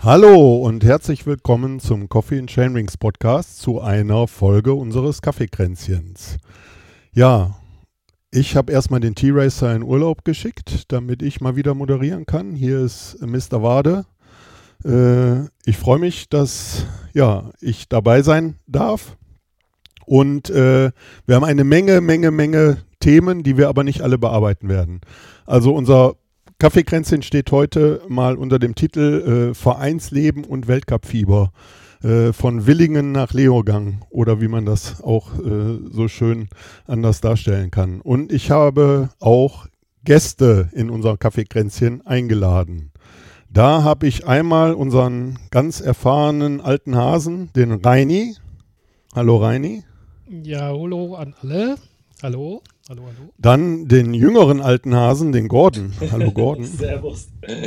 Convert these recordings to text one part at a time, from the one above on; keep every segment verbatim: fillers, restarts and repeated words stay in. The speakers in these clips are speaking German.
Hallo und herzlich willkommen zum Coffee and Chainrings Podcast zu einer Folge unseres Kaffeekränzchens. Ja, ich habe erstmal den T-Racer in Urlaub geschickt, damit ich mal wieder moderieren kann. Hier ist Mister Wade. Äh, ich freue mich, dass ja, ich dabei sein darf. Und äh, wir haben eine Menge, Menge, Menge Themen, die wir aber nicht alle bearbeiten werden. Also unser Kaffeekränzchen steht heute mal unter dem Titel äh, Vereinsleben und Weltcupfieber. Äh, von Willingen nach Leogang oder wie man das auch äh, so schön anders darstellen kann. Und ich habe auch Gäste in unser Kaffeekränzchen eingeladen. Da habe ich einmal unseren ganz erfahrenen alten Hasen, den Reini. Hallo Reini. Ja, hallo an alle. Hallo, hallo, hallo. Dann den jüngeren alten Hasen, den Gordon. Hallo Gordon. Servus.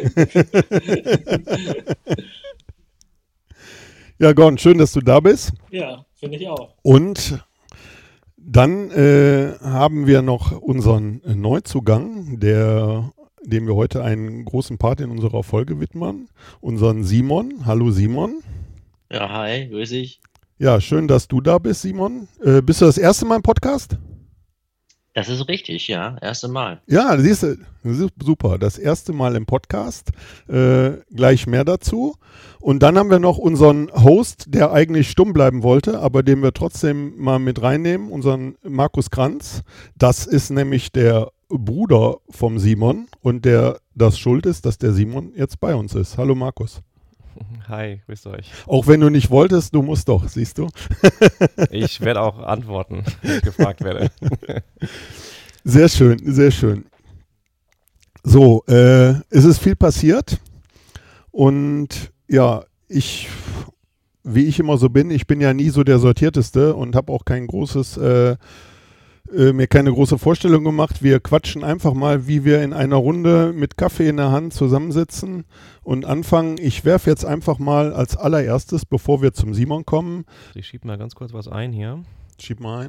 Ja, Gordon, schön, dass du da bist. Ja, finde ich auch. Und dann äh, haben wir noch unseren äh, Neuzugang, der, dem wir heute einen großen Part in unserer Folge widmen, unseren Simon. Hallo Simon. Ja, hi, grüß dich. Ja, schön, dass du da bist, Simon. Äh, bist du das erste Mal im Podcast? Das ist richtig, ja, erste Mal. Ja, siehst du, super, das erste Mal im Podcast, äh, gleich mehr dazu. Und dann haben wir noch unseren Host, der eigentlich stumm bleiben wollte, aber den wir trotzdem mal mit reinnehmen, unseren Markus Kranz. Das ist nämlich der Bruder vom Simon und der das schuld ist, dass der Simon jetzt bei uns ist. Hallo Markus. Hi, grüßt euch. Auch wenn du nicht wolltest, du musst doch, siehst du? Ich werde auch antworten, wenn ich gefragt werde. Sehr schön, sehr schön. So, äh, es ist viel passiert und ja, ich, wie ich immer so bin, ich bin ja nie so der Sortierteste und habe auch kein großes, äh, äh, mir keine große Vorstellung gemacht. Wir quatschen einfach mal, wie wir in einer Runde mit Kaffee in der Hand zusammensitzen und anfangen. Ich werfe jetzt einfach mal als allererstes, bevor wir zum Simon kommen. Ich schiebe mal ganz kurz was ein hier. Schieb mal ein.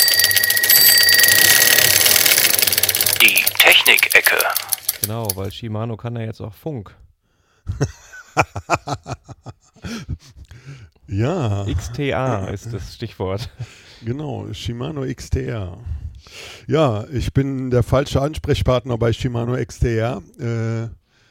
Die Technik-Ecke. Genau, weil Shimano kann ja jetzt auch Funk. Ja. X T A ist das Stichwort. Genau, Shimano X T R. Ja, ich bin der falsche Ansprechpartner bei Shimano X T R. Äh,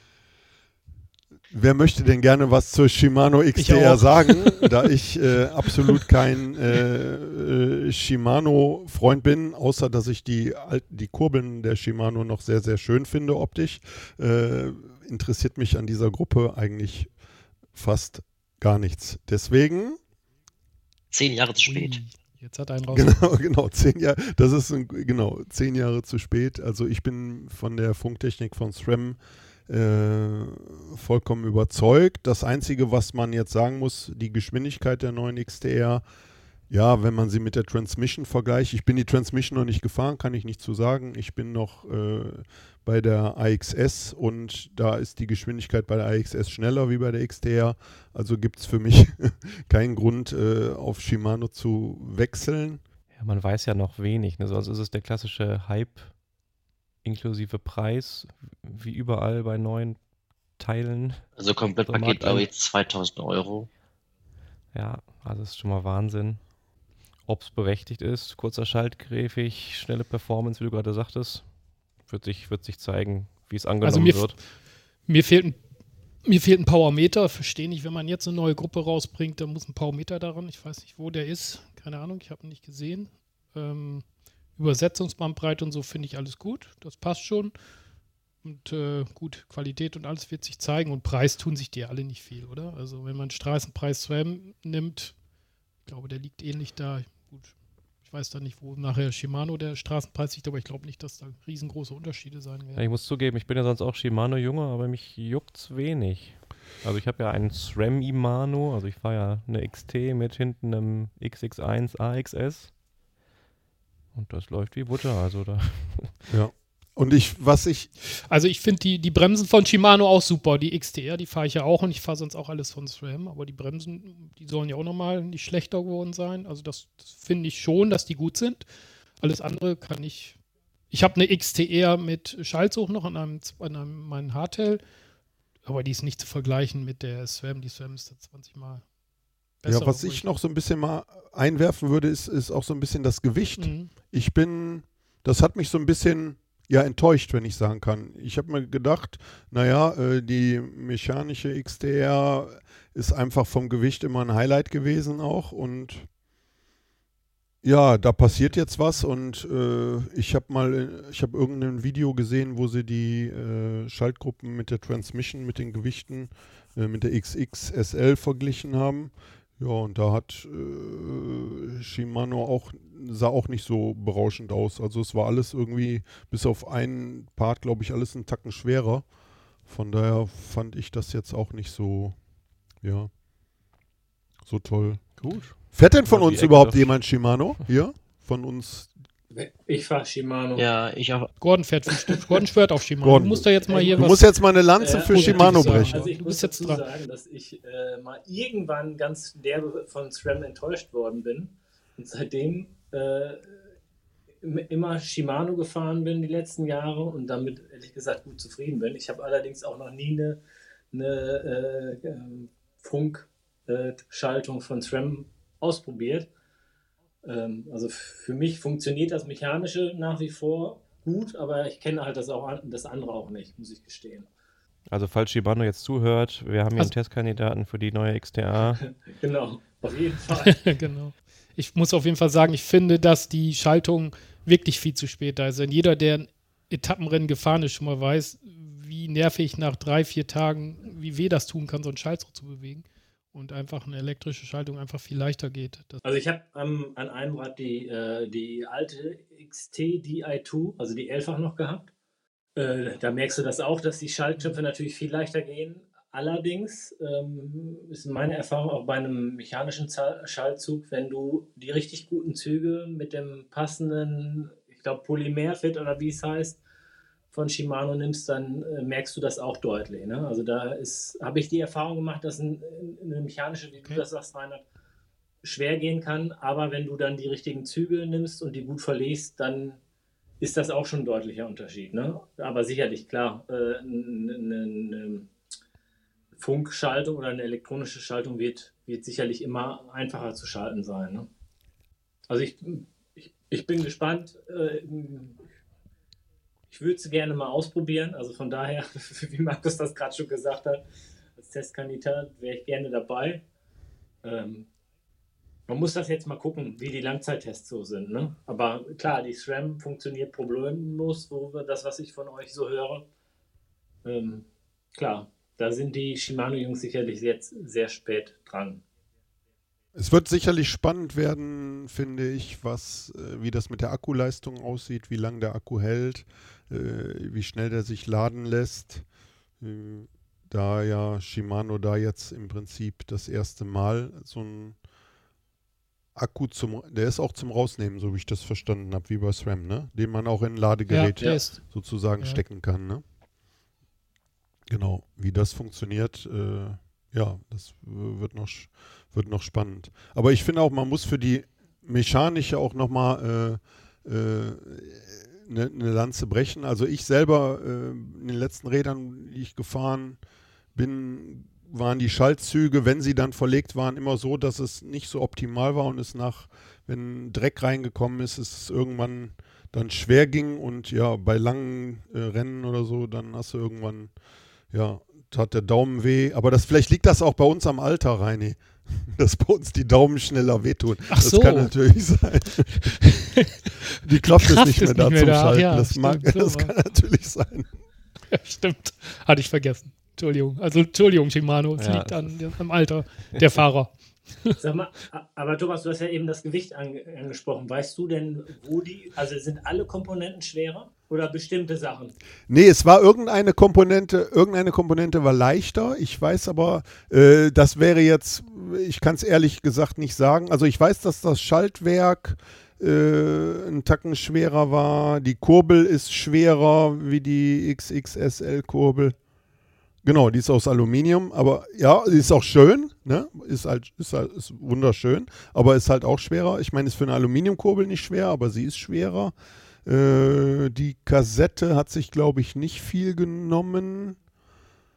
wer möchte denn gerne was zur Shimano X T R sagen, da ich äh, absolut kein äh, äh, Shimano-Freund bin, außer dass ich die, die Kurbeln der Shimano noch sehr, sehr schön finde optisch, äh, interessiert mich an dieser Gruppe eigentlich fast gar nichts. Deswegen... Zehn Jahre zu spät. Ui, jetzt hat einen raus. Genau, genau, zehn Jahre, das ist ein, genau, zehn Jahre zu spät. Also ich bin von der Funktechnik von SRAM äh, vollkommen überzeugt. Das Einzige, was man jetzt sagen muss, die Geschwindigkeit der neuen X T R, ja, wenn man sie mit der Transmission vergleicht, ich bin die Transmission noch nicht gefahren, kann ich nicht zu sagen. Ich bin noch äh, bei der A X S und da ist die Geschwindigkeit bei der A X S schneller wie bei der X T R. Also gibt es für mich keinen Grund, äh, auf Shimano zu wechseln. Ja, man weiß ja noch wenig, ne? Sonst ist es der klassische Hype inklusive Preis, wie überall bei neuen Teilen. Also Komplettpaket, glaube ich, zweitausend Euro. Ja, also das ist schon mal Wahnsinn. Ob es berechtigt ist, kurzer Schaltkäfig, schnelle Performance, wie du gerade sagtest, wird sich, wird sich zeigen, wie es angenommen also mir, wird. Mir fehlt, ein, mir fehlt ein Powermeter. Verstehe nicht, wenn man jetzt eine neue Gruppe rausbringt, dann muss ein Powermeter daran. Ich weiß nicht, wo der ist. Keine Ahnung, ich habe ihn nicht gesehen. Ähm, Übersetzungsbandbreite und so finde ich alles gut. Das passt schon. Und äh, gut, Qualität und alles wird sich zeigen. Und Preis tun sich die alle nicht viel, oder? Also wenn man Straßenpreis SRAM nimmt, ich glaube, der liegt ähnlich da. Gut, ich weiß da nicht, wo nachher Shimano der Straßenpreis liegt, aber ich glaube nicht, dass da riesengroße Unterschiede sein werden. Ja, ich muss zugeben, ich bin ja sonst auch Shimano-Jünger, aber mich juckt's wenig. Also ich habe ja einen SRAM Imano, also ich fahre ja eine X T mit hinten einem X X eins A X S. Und das läuft wie Butter, also da. Ja. Und ich, was ich... Also ich finde die, die Bremsen von Shimano auch super. Die X T R, die fahre ich ja auch und ich fahre sonst auch alles von SRAM. Aber die Bremsen, die sollen ja auch nochmal nicht schlechter geworden sein. Also das, das finde ich schon, dass die gut sind. Alles andere kann ich... Ich habe eine X T R mit Schaltzug noch an einem, an einem meinem Hardtail. aber die ist nicht zu vergleichen mit der SRAM. Die SRAM ist da zwanzig Mal besser. Ja, was ich noch so ein bisschen mal einwerfen würde, ist, ist auch so ein bisschen das Gewicht. Mhm. Ich bin, das hat mich so ein bisschen, ja, enttäuscht, wenn ich sagen kann. Ich habe mir gedacht, naja, äh, die mechanische X T R ist einfach vom Gewicht immer ein Highlight gewesen auch und ja, da passiert jetzt was und äh, ich habe mal, ich habe irgendein Video gesehen, wo sie die äh, Schaltgruppen mit der Transmission, mit den Gewichten, äh, mit der X X S L verglichen haben. Ja, und da hat äh, Shimano auch, sah auch nicht so berauschend aus. Also es war alles irgendwie, bis auf einen Part, glaube ich, alles einen Tacken schwerer. Von daher fand ich das jetzt auch nicht so, ja, so toll. Gut. Fährt denn von Ja, die uns Ecke überhaupt doch- jemand Shimano? Hier? Von uns? Ich fahre Shimano. Ja, ich auch. Gordon fährt fünf Gordon schwört auf Shimano. Gordon. Du musst da jetzt mal hier Du was... musst jetzt mal eine Lanze Äh, für positiv Shimano sagen. brechen. Also ich Du muss bist jetzt dazu dran. sagen, dass ich äh, mal irgendwann ganz derbe von SRAM enttäuscht worden bin und seitdem äh, im- immer Shimano gefahren bin die letzten Jahre und damit ehrlich gesagt gut zufrieden bin. Ich habe allerdings auch noch nie eine, eine äh, ähm, Funkschaltung von SRAM ausprobiert. Ähm, also für mich funktioniert das Mechanische nach wie vor gut, aber ich kenne halt das, auch, an- das andere auch nicht, muss ich gestehen. Also falls Shimano jetzt zuhört, wir haben hier Also- einen Testkandidaten für die neue X T A. Genau, auf jeden Fall. Genau. Ich muss auf jeden Fall sagen, ich finde, dass die Schaltung wirklich viel zu spät da ist. Denn jeder, der ein Etappenrennen gefahren ist, schon mal weiß, wie nervig nach drei, vier Tagen, wie weh das tun kann, so einen Schaltzug zu bewegen. Und einfach eine elektrische Schaltung einfach viel leichter geht. Das Also ich habe ähm, an einem Rad die, äh, die alte X T D I zwei, also die elffach noch gehabt. Äh, da merkst du das auch, dass die Schaltknöpfe natürlich viel leichter gehen. Allerdings ähm, ist meine Erfahrung auch bei einem mechanischen Zahl- Schaltzug, wenn du die richtig guten Züge mit dem passenden, ich glaube Polymerfit oder wie es heißt, von Shimano nimmst, dann äh, merkst du das auch deutlich. Ne? Also da ist, habe ich die Erfahrung gemacht, dass ein, eine mechanische, wie Okay. du das sagst, Reinhard, schwer gehen kann, aber wenn du dann die richtigen Züge nimmst und die gut verlegst, dann ist das auch schon ein deutlicher Unterschied. Ne? Aber sicherlich, klar, äh, eine, eine Funkschaltung oder eine elektronische Schaltung wird, wird sicherlich immer einfacher zu schalten sein. Ne? Also ich, ich, ich bin gespannt. Äh, ich würde es gerne mal ausprobieren. Also von daher, wie Markus das gerade schon gesagt hat, als Testkandidat wäre ich gerne dabei. Ähm, man muss das jetzt mal gucken, wie die Langzeittests so sind. Ne? Aber klar, die SRAM funktioniert problemlos, wo wir das, was ich von euch so höre. Ähm, klar, da sind die Shimano-Jungs sicherlich jetzt sehr spät dran. Es wird sicherlich spannend werden, finde ich, was, äh, wie das mit der Akkuleistung aussieht, wie lange der Akku hält, äh, wie schnell der sich laden lässt. Äh, da ja Shimano da jetzt im Prinzip das erste Mal so ein Akku zum, der ist auch zum Rausnehmen, so wie ich das verstanden habe, wie bei SRAM, ne? Den man auch in ein Ladegerät der ist. sozusagen Ja. stecken kann, ne? Genau, wie das funktioniert, äh, ja, das w- wird noch, sch- wird noch spannend. Aber ich finde auch, man muss für die mechanische auch nochmal äh, äh, eine ne Lanze brechen. Also ich selber, äh, in den letzten Rädern, die ich gefahren bin, waren die Schaltzüge, wenn sie dann verlegt waren, immer so, dass es nicht so optimal war und es nach, wenn Dreck reingekommen ist, ist es irgendwann dann schwer ging und ja, bei langen äh, Rennen oder so, dann hast du irgendwann, ja, tat der Daumen weh. Aber das, vielleicht liegt das auch bei uns am Alter, Reini, dass bei uns die Daumen schneller wehtun. Ach das so. kann natürlich sein. Die Kraft, ist Kraft nicht mehr ist da nicht mehr zum da. Schalten. Ja, das, mag, stimmt, so das was. kann natürlich sein. Stimmt. Hatte ich vergessen. Entschuldigung. Also Entschuldigung, Shimano. Es Ja, liegt es an, am Alter der Fahrer. Sag mal, a- aber Thomas, du hast ja eben das Gewicht ange angesprochen. Weißt du denn, wo die, also sind alle Komponenten schwerer oder bestimmte Sachen? Nee, es war irgendeine Komponente, irgendeine Komponente war leichter. Ich weiß aber, äh, das wäre jetzt, ich kann es ehrlich gesagt nicht sagen. Also ich weiß, dass das Schaltwerk äh, einen Tacken schwerer war. Die Kurbel ist schwerer wie die X X S L-Kurbel. Genau, die ist aus Aluminium, aber ja, die ist auch schön, ne? Ist halt, ist halt ist wunderschön, aber ist halt auch schwerer. Ich meine, ist für eine Aluminiumkurbel nicht schwer, aber sie ist schwerer. Äh, die Kassette hat sich, glaube ich, nicht viel genommen.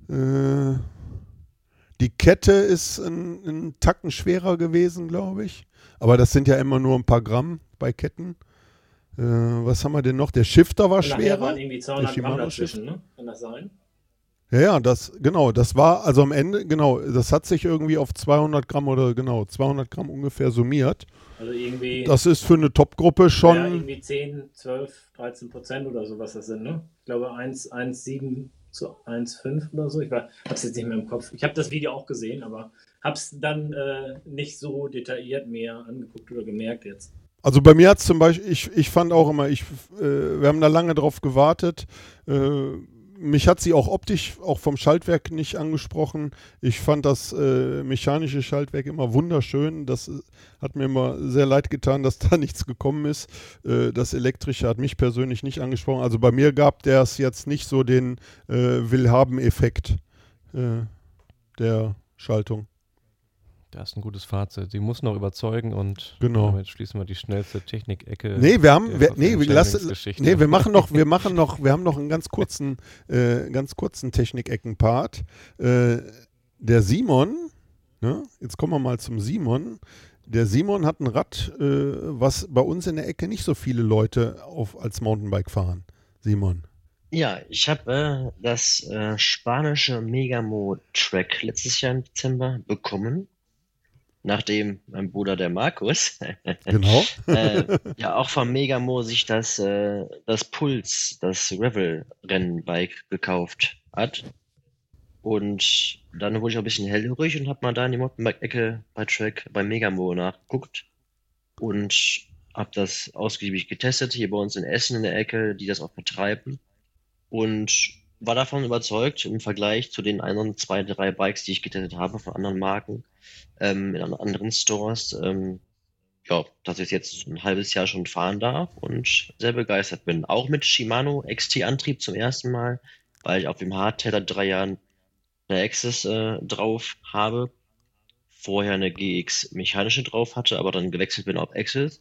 Äh, die Kette ist ein, ein Tacken schwerer gewesen, glaube ich. Aber das sind ja immer nur ein paar Gramm bei Ketten. Äh, was haben wir denn noch? Der Shifter war Und nachher schwerer. waren irgendwie zweihundert Gramm Shimano dazwischen, ne? Kann das sein? Ja, ja, das, genau, das war, also am Ende, genau, das hat sich irgendwie auf zweihundert Gramm oder genau, zweihundert Gramm ungefähr summiert. Also irgendwie, Das ist für eine Top-Gruppe schon, ja, irgendwie zehn, zwölf, dreizehn Prozent oder so, was das sind, ne? Ich glaube eins Komma sieben zu eins Komma fünf oder so. Ich habe es jetzt nicht mehr im Kopf. Ich habe das Video auch gesehen, aber habe es dann äh, nicht so detailliert mehr angeguckt oder gemerkt jetzt. also bei mir hat es zum Beispiel, ich, ich fand auch immer, ich, äh, wir haben da lange drauf gewartet, äh, mich hat sie auch optisch, auch vom Schaltwerk nicht angesprochen. Ich fand das äh, mechanische Schaltwerk immer wunderschön. Das äh, hat mir immer sehr leid getan, dass da nichts gekommen ist. Äh, das elektrische hat mich persönlich nicht angesprochen. Also bei mir gab der es jetzt nicht so den äh, Willhaben-Effekt äh, der Schaltung. Das ist ein gutes Fazit. Sie muss noch überzeugen und Genau. damit schließen wir die schnellste Technik-Ecke. Nee, wir haben, der wir, nee, wir lassen, Verfilmungsgeschichte. nee, wir machen noch, wir machen noch, wir haben noch einen ganz kurzen, äh, ganz kurzen Technik-Ecken-Part. Äh, der Simon, ne, jetzt kommen wir mal zum Simon. Der Simon hat ein Rad, äh, was bei uns in der Ecke nicht so viele Leute auf, als Mountainbike fahren. Simon. Ja, ich habe äh, das äh, spanische Megamo-Track letztes Jahr im Dezember bekommen, nachdem mein Bruder, der Markus, Genau. äh, ja auch von Megamo sich das, äh, das Puls, das Gravel-Rennbike gekauft hat. Und dann wurde ich auch ein bisschen hellhörig und habe mal da in die Mountainbike-Ecke bei Track bei Megamo nachgeguckt und habe das ausgiebig getestet, hier bei uns in Essen in der Ecke, die das auch betreiben. Und war davon überzeugt, im Vergleich zu den anderen zwei, drei Bikes, die ich getestet habe von anderen Marken, ähm, in anderen Stores, ähm, ja, dass ich jetzt ein halbes Jahr schon fahren darf und sehr begeistert bin. Auch mit Shimano X T-Antrieb zum ersten Mal, weil ich auf dem Hardtail seit drei Jahren eine Access äh, drauf habe, vorher eine G X mechanische drauf hatte, aber dann gewechselt bin auf Access.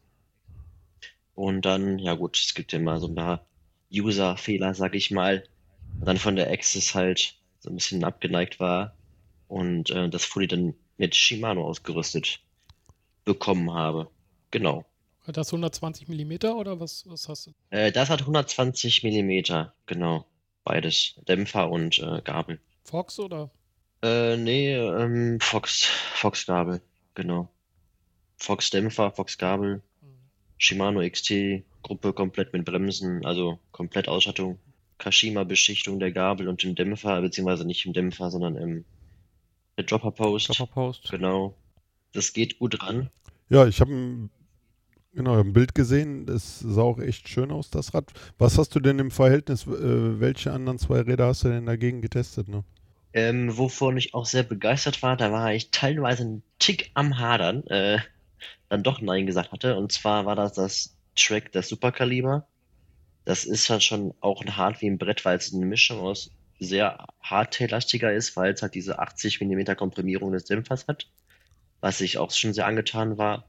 Und dann, ja gut, es gibt ja immer so ein paar User-Fehler, sag ich mal, und dann von der Access halt so ein bisschen abgeneigt war und äh, das Fully dann mit Shimano ausgerüstet bekommen habe. Genau. Hat das hundertzwanzig Millimeter oder was, was hast du? Äh, das hat hundertzwanzig Millimeter, genau. Beides. Dämpfer und äh, Gabel. Fox oder? Äh, nee, ähm, Fox, Fox-Gabel, genau. Fox-Dämpfer, Fox-Gabel, Shimano X T, Gruppe komplett mit Bremsen, also komplett Ausstattung. Kashima-Beschichtung der Gabel und dem Dämpfer, beziehungsweise nicht im Dämpfer, sondern im der Dropper-Post. Dropper-Post. Genau. Das geht gut ran. Ja, ich habe ein, genau, ein Bild gesehen, das sah auch echt schön aus, das Rad. Was hast du denn im Verhältnis, äh, welche anderen zwei Räder hast du denn dagegen getestet? Ne? Ähm, wovon ich auch sehr begeistert war, da war ich teilweise einen Tick am Hadern, äh, dann doch Nein gesagt hatte. Und zwar war das das Track, das Superkaliber. Das ist halt schon auch ein hart wie ein Brett, weil es eine Mischung aus sehr hardtail-lastiger ist, weil es halt diese achtzig Millimeter Komprimierung des Dämpfers hat, was ich auch schon sehr angetan war.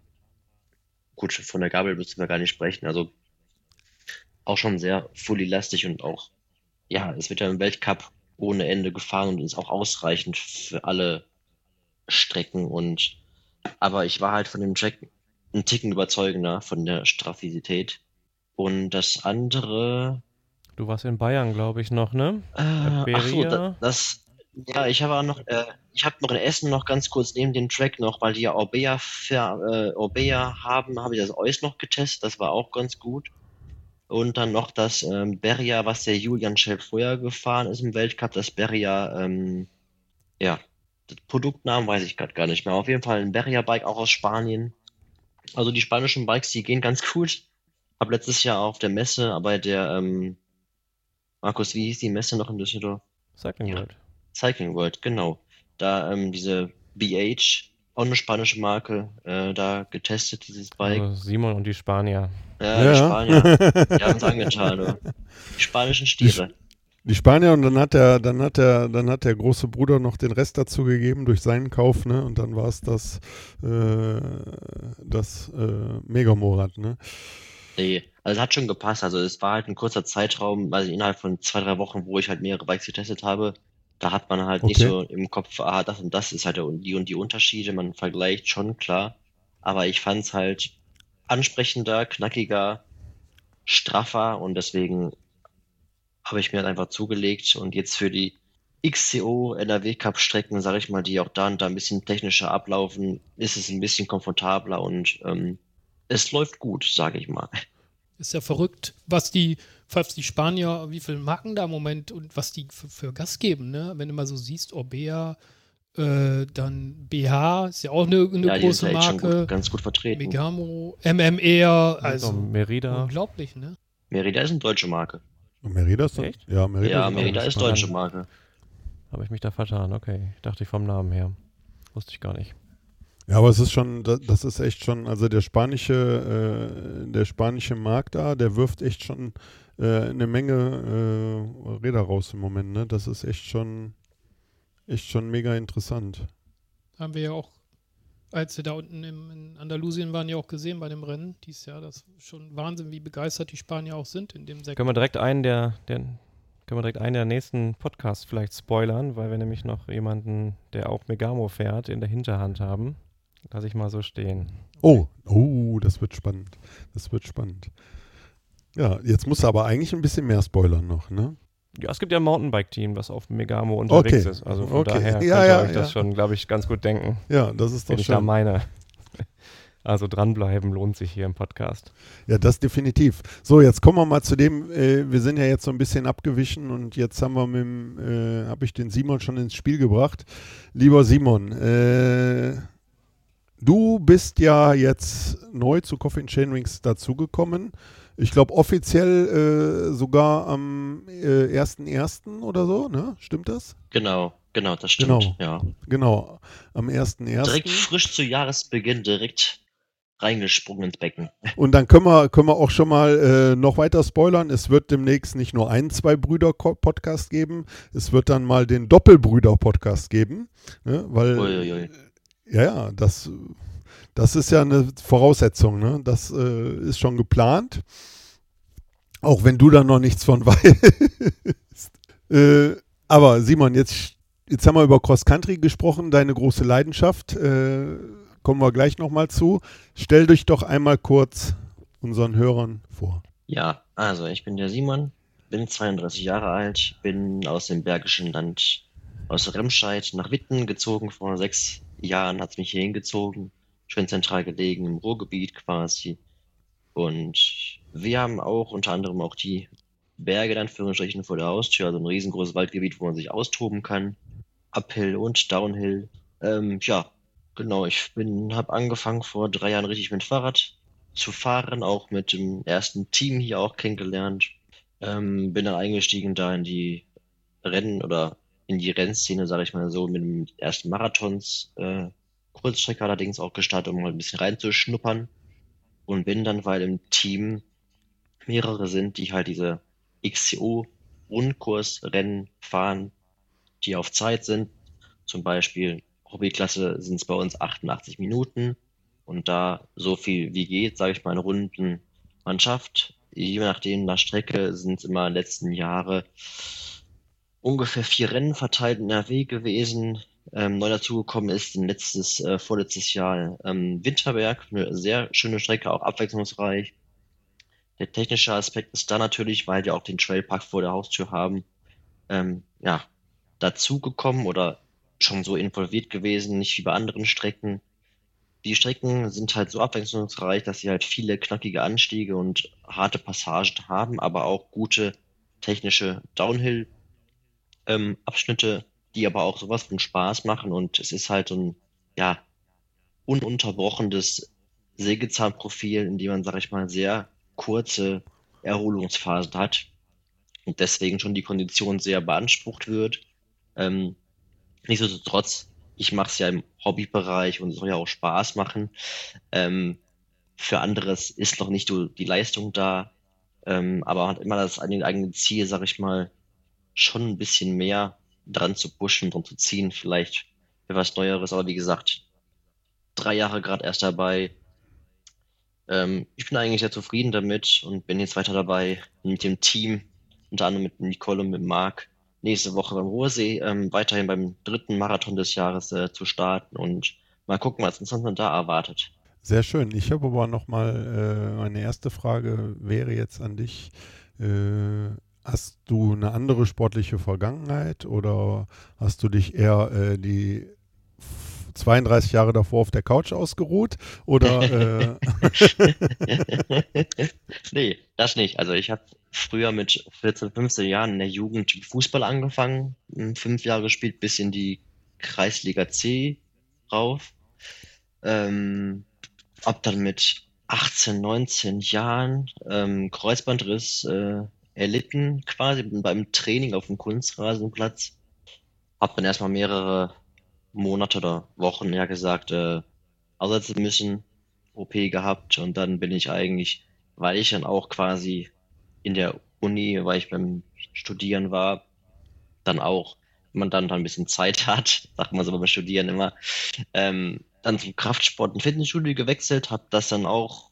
Gut, von der Gabel müssen wir gar nicht sprechen, also auch schon sehr fully-lastig und auch, ja, es wird ja im Weltcup ohne Ende gefahren und ist auch ausreichend für alle Strecken und, aber ich war halt von dem Track einen Ticken überzeugender von der Straffisität. Und das andere, Du warst in Bayern, glaube ich, noch, ne? äh, ach so, Beria. da, das, ja, ich habe auch noch, äh, ich habe noch in Essen noch ganz kurz neben dem Track noch, weil die ja Orbea, für, äh, Orbea haben, habe ich das Eus noch getestet, das war auch ganz gut. Und dann noch das ähm, Beria, was der Julian Schell vorher gefahren ist im Weltcup, das Beria, ähm, ja, das Produktnamen weiß ich gerade gar nicht mehr. Auf jeden Fall ein Beria-Bike auch aus Spanien. Also die spanischen Bikes, die gehen ganz gut. Hab letztes Jahr auf der Messe, bei der, ähm, Markus, wie hieß die Messe noch in Düsseldorf? Cycling Ja. World. Cycling World, genau. Da ähm, diese B H, auch eine spanische Marke, äh, da getestet, dieses Bike. Also Simon und die Spanier. Ja, Ja. die Spanier, die haben uns angetan, du. Die spanischen Stiere. Die Spanier und dann hat der, dann hat der, dann hat der große Bruder noch den Rest dazu gegeben durch seinen Kauf, ne? Und dann war es das, äh, das äh, Megamorad, ne? Nee, also es hat schon gepasst. Also es war halt ein kurzer Zeitraum, also innerhalb von zwei, drei Wochen, wo ich halt mehrere Bikes getestet habe. Da hat man halt nicht Okay. so im Kopf, ah, das und das ist halt der- die und die Unterschiede. Man vergleicht schon, klar. Aber ich fand es halt ansprechender, knackiger, straffer und deswegen habe ich mir das einfach zugelegt. Und jetzt für die X C O N R W Cup Strecken, sage ich mal, die auch da und da ein bisschen technischer ablaufen, ist es ein bisschen komfortabler und ähm, es läuft gut, sage ich mal. Ist ja verrückt, was die, falls die Spanier, wie viele Marken da im Moment und was die für, für Gas geben, ne? Wenn du mal so siehst, Orbea, äh, dann B H, ist ja auch eine, eine Ja, die sind große ja echt schon Marke, gut, ganz gut vertreten. Megamo, M M R, Also also Merida. unglaublich, ne? Merida ist eine deutsche Marke. Und Merida ist Echt? Ja, Merida Ja, sind auch Merida ist Spanier. deutsche Marke. Habe ich mich da vertan, okay. Dachte ich vom Namen her. Wusste ich gar nicht. Ja, aber es ist schon, da- das ist echt schon, also der spanische, äh, der spanische Markt da, der wirft echt schon äh, eine Menge äh, Räder raus im Moment, ne? Das ist echt schon, echt schon mega interessant. Haben wir ja auch, als wir da unten im, in Andalusien waren, ja auch gesehen bei dem Rennen dieses Jahr. Das ist schon Wahnsinn, wie begeistert die Spanier auch sind in dem Sektor. Können wir direkt einen der, der können wir direkt einen der nächsten Podcasts vielleicht spoilern, weil wir nämlich noch jemanden, der auch Megamo fährt, in der Hinterhand haben. Lass ich mal so stehen. Oh, oh, das wird spannend. Das wird spannend. Ja, jetzt musst du aber eigentlich ein bisschen mehr spoilern noch, ne? Ja, es gibt ja ein Mountainbike-Team, was auf Megamo unterwegs Okay. ist. Also von Okay. daher Ja, könnt ja, ihr euch ja. das schon, glaube ich, ganz gut denken, Ja, das ist doch wenn ich da schön. meine. Also dranbleiben lohnt sich hier im Podcast. Ja, das definitiv. So, jetzt kommen wir mal zu dem, äh, wir sind ja jetzt so ein bisschen abgewichen und jetzt haben wir mit dem, äh, habe ich den Simon schon ins Spiel gebracht. Lieber Simon, äh, du bist ja jetzt neu zu Coffee and Chainrings dazugekommen. Ich glaube offiziell äh, sogar am äh, ersten ersten oder so, ne? Stimmt das? Genau, genau, das stimmt. Genau. Ja. Genau, am ersten ersten. Direkt frisch zu Jahresbeginn, direkt reingesprungen ins Becken. Und dann können wir, können wir auch schon mal äh, noch weiter spoilern. Es wird demnächst nicht nur einen Zwei-Brüder-Podcast geben, es wird dann mal den Doppelbrüder-Podcast geben. Ne? Weil, Uiuiui. ja, ja, das, das ist ja eine Voraussetzung. Ne? Das äh, ist schon geplant. Auch wenn du da noch nichts von weißt. äh, aber Simon, jetzt, jetzt haben wir über Cross Country gesprochen, deine große Leidenschaft. Äh, kommen wir gleich nochmal zu. Stell dich doch einmal kurz unseren Hörern vor. Ja, also ich bin der Simon, bin zweiunddreißig Jahre alt, bin aus dem Bergischen Land, aus Remscheid nach Witten gezogen. Vor sechs Jahren hat es mich hier hingezogen, schön zentral gelegen im Ruhrgebiet quasi. Und wir haben auch unter anderem auch die Berge in Anführungsstrichen vor der Haustür, also ein riesengroßes Waldgebiet, wo man sich austoben kann, Uphill und Downhill. Ähm, ja, genau, ich bin, habe angefangen vor drei Jahren richtig mit Fahrrad zu fahren, auch mit dem ersten Team hier auch kennengelernt. Ähm, bin dann eingestiegen da in die Rennen oder in die Rennszene, sage ich mal so, mit dem ersten Marathons, äh, Kurzstrecke allerdings auch gestartet, um mal ein bisschen reinzuschnuppern. Und bin dann, weil im Team mehrere sind, die halt diese X C O-Rundkursrennen fahren, die auf Zeit sind. Zum Beispiel Hobbyklasse sind es bei uns achtundachtzig Minuten und da so viel wie geht, sage ich mal, in Runden man schafft. Je nachdem nach Strecke sind es immer in den letzten Jahren ungefähr vier Rennen verteilt in N R W gewesen. Ähm, neu dazugekommen ist ein letztes, äh, vorletztes Jahr ähm, Winterberg, eine sehr schöne Strecke, auch abwechslungsreich. Der technische Aspekt ist da natürlich, weil wir auch den Trailpark vor der Haustür haben, ähm, ja, dazugekommen oder schon so involviert gewesen, nicht wie bei anderen Strecken. Die Strecken sind halt so abwechslungsreich, dass sie halt viele knackige Anstiege und harte Passagen haben, aber auch gute technische Downhill ähm, Abschnitte, die aber auch sowas von Spaß machen und es ist halt so ein, ja, ununterbrochenes Sägezahnprofil, in dem man, sag ich mal, sehr kurze Erholungsphasen hat und deswegen schon die Kondition sehr beansprucht wird. Ähm, nichtsdestotrotz, ich mache es ja im Hobbybereich und es soll ja auch Spaß machen. Ähm, für anderes ist noch nicht so die Leistung da, ähm, aber man hat immer das eigene Ziel, sag ich mal, schon ein bisschen mehr dran zu pushen, dran zu ziehen, vielleicht für was Neueres, aber wie gesagt, drei Jahre gerade erst dabei. Ähm, ich bin eigentlich sehr zufrieden damit und bin jetzt weiter dabei mit dem Team, unter anderem mit Nicole und mit Marc, nächste Woche beim Ruhrsee ähm, weiterhin beim dritten Marathon des Jahres äh, zu starten und mal gucken, was uns dann da erwartet. Sehr schön. Ich habe aber nochmal, äh, meine erste Frage wäre jetzt an dich. Äh, hast du eine andere sportliche Vergangenheit oder hast du dich eher äh, die f- zweiunddreißig Jahre davor auf der Couch ausgeruht? Oder äh, Nee, das nicht. Also ich habe früher mit vierzehn, fünfzehn Jahren in der Jugend mit Fußball angefangen, m, fünf Jahre gespielt, bis in die Kreisliga C rauf. Ähm, hab dann mit achtzehn, neunzehn Jahren ähm, Kreuzbandriss äh, erlitten, quasi beim Training auf dem Kunstrasenplatz. Hab dann erstmal mehrere Monate oder Wochen, ja gesagt, äh, aussetzen müssen, O P gehabt und dann bin ich eigentlich, weil ich dann auch quasi in der Uni, weil ich beim Studieren war, dann auch, wenn man dann, dann ein bisschen Zeit hat, sagt man so beim Studieren immer, ähm, dann zum Kraftsport- und Fitnessstudio gewechselt, habe das dann auch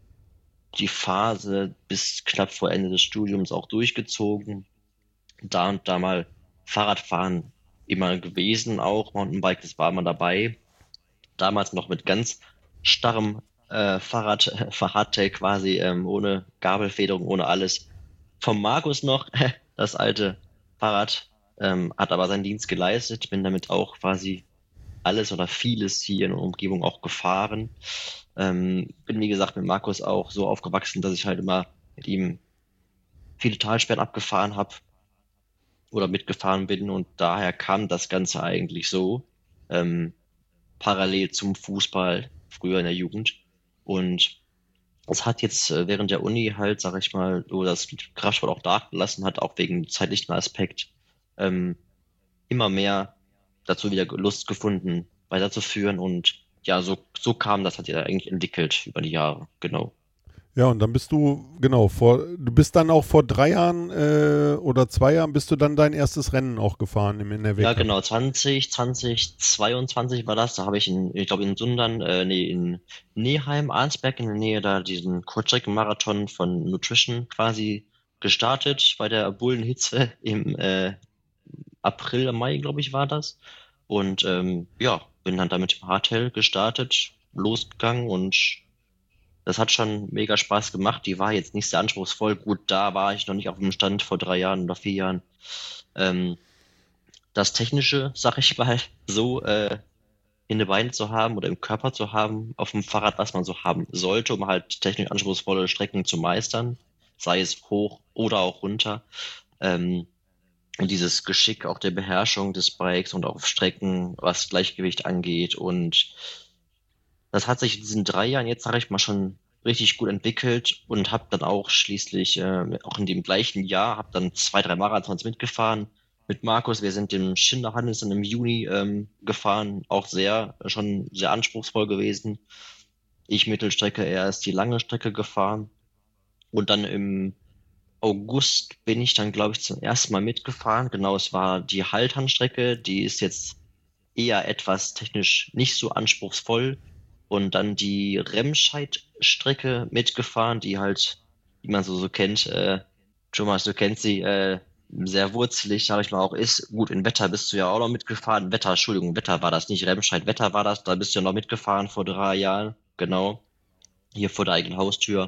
die Phase bis knapp vor Ende des Studiums auch durchgezogen. Da und da mal Fahrradfahren immer gewesen, auch Mountainbike, das war immer dabei. Damals noch mit ganz starrem äh, Fahrrad, Fahrradtail quasi, ähm, ohne Gabelfederung, ohne alles. Vom Markus noch, das alte Fahrrad, ähm, hat aber seinen Dienst geleistet, bin damit auch quasi alles oder vieles hier in der Umgebung auch gefahren. Ähm, bin, wie gesagt, mit Markus auch so aufgewachsen, dass ich halt immer mit ihm viele Talsperren abgefahren habe oder mitgefahren bin und daher kam das Ganze eigentlich so, ähm, parallel zum Fußball, früher in der Jugend. Und es hat jetzt äh, während der Uni halt, sag ich mal, so das Kraftsport auch nachgelassen hat, auch wegen zeitlichen Aspekt, ähm, immer mehr dazu wieder Lust gefunden, weiterzuführen und ja, so, so kam das, hat sich eigentlich entwickelt über die Jahre, genau. ja, und dann bist du, genau, vor, du bist dann auch vor drei Jahren äh, oder zwei Jahren bist du dann dein erstes Rennen auch gefahren im N R W Ja, Cup. genau, zwanzig, zwanzig zweiundzwanzig war das, da habe ich in, ich glaube in Sundern, äh, nee, in Neheim, Arnsberg in der Nähe da diesen Kurzstreckenmarathon von Nutrition quasi gestartet, bei der Bullenhitze im äh, April, Mai, glaube ich, war das. Und ähm, ja, bin dann damit im Hardtail gestartet, losgegangen und das hat schon mega Spaß gemacht. Die war jetzt nicht sehr anspruchsvoll. Gut, da war ich noch nicht auf dem Stand vor drei Jahren oder vier Jahren. Ähm, das Technische, sag ich mal, so äh, in den Beinen zu haben oder im Körper zu haben, auf dem Fahrrad, was man so haben sollte, um halt technisch anspruchsvolle Strecken zu meistern, sei es hoch oder auch runter. Ähm, und dieses Geschick auch der Beherrschung des Bikes und auch auf Strecken, was Gleichgewicht angeht. Und das hat sich in diesen drei Jahren jetzt, sage ich mal, schon richtig gut entwickelt und habe dann auch schließlich, äh, auch in dem gleichen Jahr, habe dann zwei, drei Marathons mitgefahren mit Markus. Wir sind dem Schinderhannes dann im Juni ähm, gefahren, auch sehr, schon sehr anspruchsvoll gewesen. Ich Mittelstrecke, er ist die lange Strecke gefahren. Und dann im August bin ich dann, glaube ich, zum ersten Mal mitgefahren. Genau, es war die Halternstrecke, die ist jetzt eher etwas technisch nicht so anspruchsvoll. Und dann die Remscheid-Strecke mitgefahren, die halt, wie man so so kennt, äh, Thomas, du kennst sie, äh, sehr wurzelig, sag ich mal, auch ist. Gut, in Wetter bist du ja auch noch mitgefahren. Wetter, Entschuldigung, Wetter war das nicht, Remscheid, Wetter war das, da bist du ja noch mitgefahren vor drei Jahren, genau, hier vor der eigenen Haustür.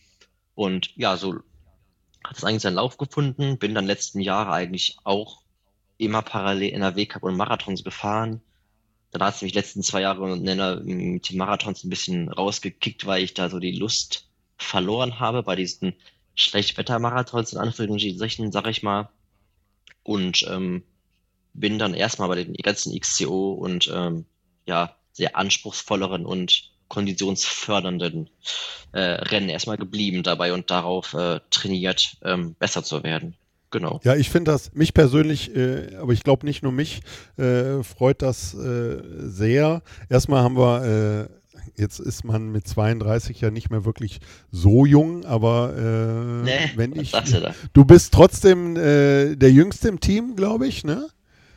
Und ja, so hat es eigentlich seinen Lauf gefunden, bin dann letzten Jahre eigentlich auch immer parallel N R W Cup und Marathons gefahren. Dann hat es mich die letzten zwei Jahre mit den Marathons ein bisschen rausgekickt, weil ich da so die Lust verloren habe bei diesen Schlechtwetter-Marathons in Anführungsstrichen, sag ich mal. Und ähm, bin dann erstmal bei den ganzen X C O und ähm, ja, sehr anspruchsvolleren und konditionsfördernden äh, Rennen erstmal geblieben dabei und darauf äh, trainiert, ähm, besser zu werden. Genau. Ja, ich finde das, mich persönlich, äh, aber ich glaube nicht nur mich, äh, freut das äh, sehr. Erstmal haben wir, äh, jetzt ist man mit zweiunddreißig ja nicht mehr wirklich so jung, aber äh, Nee, wenn was ich, sagst du da? du bist trotzdem äh, der Jüngste im Team, glaube ich, ne?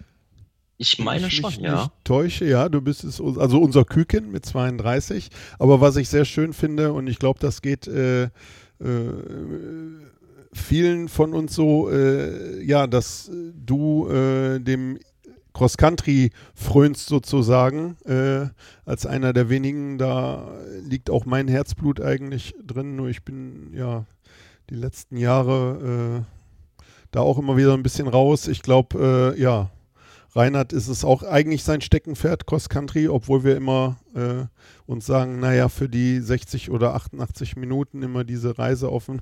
Ich Wenn meine ich schon, mich ja. nicht täusche, ja, du bist es, also unser Küken mit zweiunddreißig. Aber was ich sehr schön finde, und ich glaube, das geht äh, äh, vielen von uns so, äh, ja, dass du äh, dem Cross-Country frönst sozusagen, äh, als einer der wenigen. Da liegt auch mein Herzblut eigentlich drin, nur ich bin ja die letzten Jahre äh, da auch immer wieder ein bisschen raus. Ich glaube, äh, ja, Reinhard ist es auch eigentlich sein Steckenpferd, Cross-Country, obwohl wir immer äh, uns sagen, naja, für die sechzig oder achtundachtzig Minuten immer diese Reise offen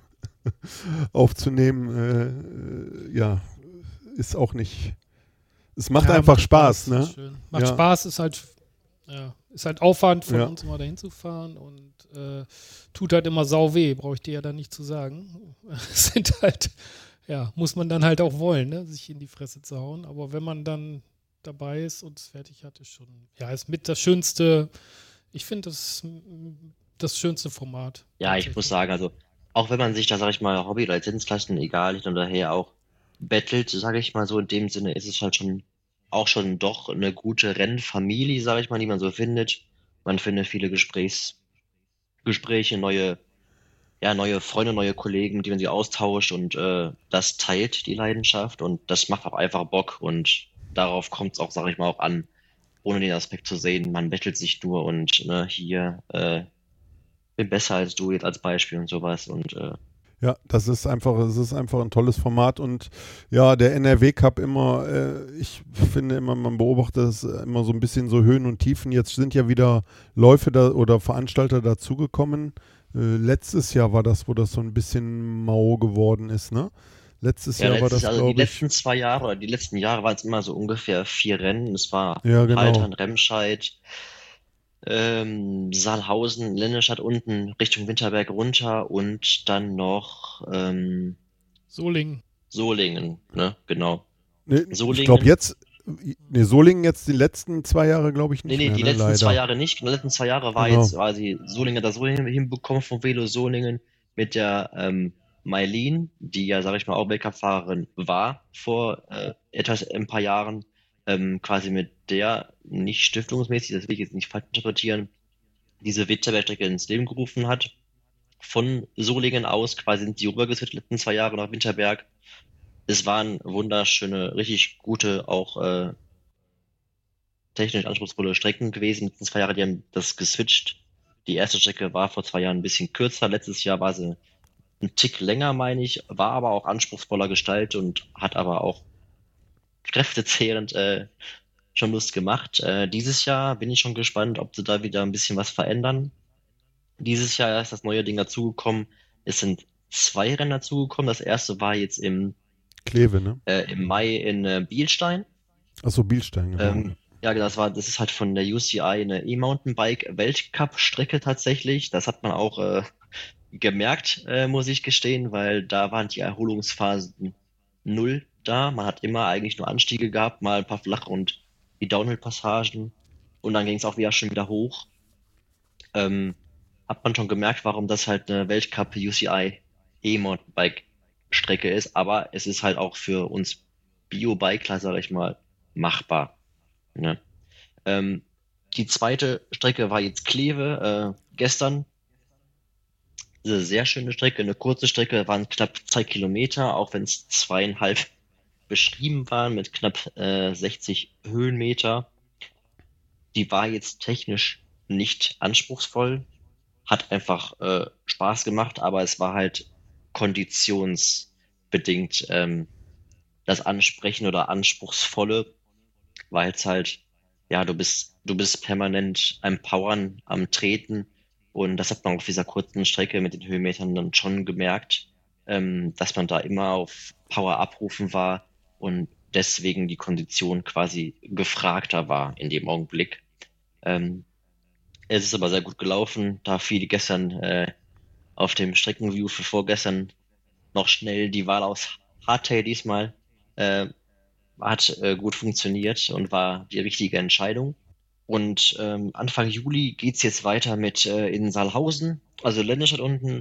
aufzunehmen, äh, ja, ist auch nicht, es macht Ja, einfach macht Spaß, ne? ist schön. Macht Ja. Spaß, ist halt, ja, ist halt Aufwand von Ja. uns immer dahin zu fahren und äh, tut halt immer sau weh, brauche ich dir ja dann nicht zu sagen. Es sind halt, ja, muss man dann halt auch wollen, ne, sich in die Fresse zu hauen. Aber wenn man dann dabei ist und es fertig hat, ist schon, ja, ist mit das schönste, ich finde das das schönste Format. Ja, ich muss sagen, also auch wenn man sich da, sag ich mal, Hobby- oder Lizenzklassen, egal, hin und daher auch bettelt, sage ich mal so, in dem Sinne ist es halt schon auch schon doch eine gute Rennfamilie, sage ich mal, die man so findet. Man findet viele Gesprächs, Gespräche, neue, ja, neue Freunde, neue Kollegen, mit denen man sich austauscht und äh, das teilt die Leidenschaft und das macht auch einfach Bock und darauf kommt es auch, sage ich mal, auch an, ohne den Aspekt zu sehen, man bettelt sich nur und ne, hier äh, bin besser als du jetzt als Beispiel und sowas und äh, Ja, das ist einfach, es ist einfach ein tolles Format und ja, der N R W Cup immer, äh, ich finde immer, man beobachtet es immer so ein bisschen so Höhen und Tiefen. Jetzt sind ja wieder Läufe da oder Veranstalter dazugekommen. Äh, letztes Jahr war das, wo das so ein bisschen mau geworden ist, ne? Letztes ja, Jahr war letztes, das, also die glaube ich. letzten zwei Jahre oder die letzten Jahre waren es immer so ungefähr vier Rennen. Es war Ja, genau. Haltern, Remscheid, ähm, Saalhausen, Lennestadt unten Richtung Winterberg runter und dann noch ähm, Solingen. Solingen, ne, genau. Nee, ich Solingen. glaube jetzt, nee, Solingen jetzt die letzten zwei Jahre, glaube ich, Nee, nicht nee, mehr, die ne? letzten Leider. zwei Jahre nicht. Die letzten zwei Jahre war Genau. jetzt quasi Solingen das so hin- hinbekommen vom Velo Solingen mit der ähm, Mailin, die ja, sag ich mal, auch Weltcup-Fahrerin war vor äh, etwas, ein paar Jahren, ähm, quasi mit der, nicht stiftungsmäßig, das will ich jetzt nicht falsch interpretieren, diese Winterbergstrecke ins Leben gerufen hat. Von Solingen aus quasi sind die rübergeswitcht die letzten zwei Jahre nach Winterberg. Es waren wunderschöne, richtig gute, auch äh, technisch anspruchsvolle Strecken gewesen. Die letzten zwei Jahre, die haben das geswitcht. Die erste Strecke war vor zwei Jahren ein bisschen kürzer. Letztes Jahr war sie ein Tick länger, meine ich, war aber auch anspruchsvoller Gestalt und hat aber auch kräftezehrend äh, schon Lust gemacht. Äh, dieses Jahr bin ich schon gespannt, ob sie da wieder ein bisschen was verändern. Dieses Jahr ist das neue Ding dazugekommen. Es sind zwei Rennen dazugekommen. Das erste war jetzt im, Kleve, ne? äh, im Mai in äh, Bielstein. Achso, Bielstein, genau. Ähm, ja, genau, das war, das ist halt von der U C I eine E-Mountainbike-Weltcup-Strecke tatsächlich. Das hat man auch äh, gemerkt, äh, muss ich gestehen, weil da waren die Erholungsphasen null da. Man hat immer eigentlich nur Anstiege gehabt, mal ein paar Flach- und die Downhill-Passagen und dann ging es auch wieder schon wieder hoch. Ähm, hat man schon gemerkt, warum das halt eine Weltcup-U C I E-Mountainbike-Strecke ist, aber es ist halt auch für uns Bio-Bikler, sag ich mal, machbar. Ne? Ähm, die zweite Strecke war jetzt Kleve, äh, gestern. Eine sehr schöne Strecke, eine kurze Strecke, waren knapp zwei Kilometer, auch wenn es zweieinhalb beschrieben waren, mit knapp äh, sechzig Höhenmeter. Die war jetzt technisch nicht anspruchsvoll, hat einfach äh, Spaß gemacht, aber es war halt konditionsbedingt ähm, das Ansprechen oder Anspruchsvolle, weil es halt, ja, du bist, du bist permanent am Powern, am Treten und das hat man auf dieser kurzen Strecke mit den Höhenmetern dann schon gemerkt, ähm, dass man da immer auf Power abrufen war und deswegen die Kondition quasi gefragter war in dem Augenblick. Ähm, es ist aber sehr gut gelaufen, da fiel gestern äh, auf dem Streckenview für vorgestern noch schnell die Wahl aus Hardtail diesmal. Äh, hat äh, gut funktioniert und war die richtige Entscheidung. Und ähm, Anfang Juli geht's jetzt weiter mit äh, in Saalhausen, also Lennestadt unten,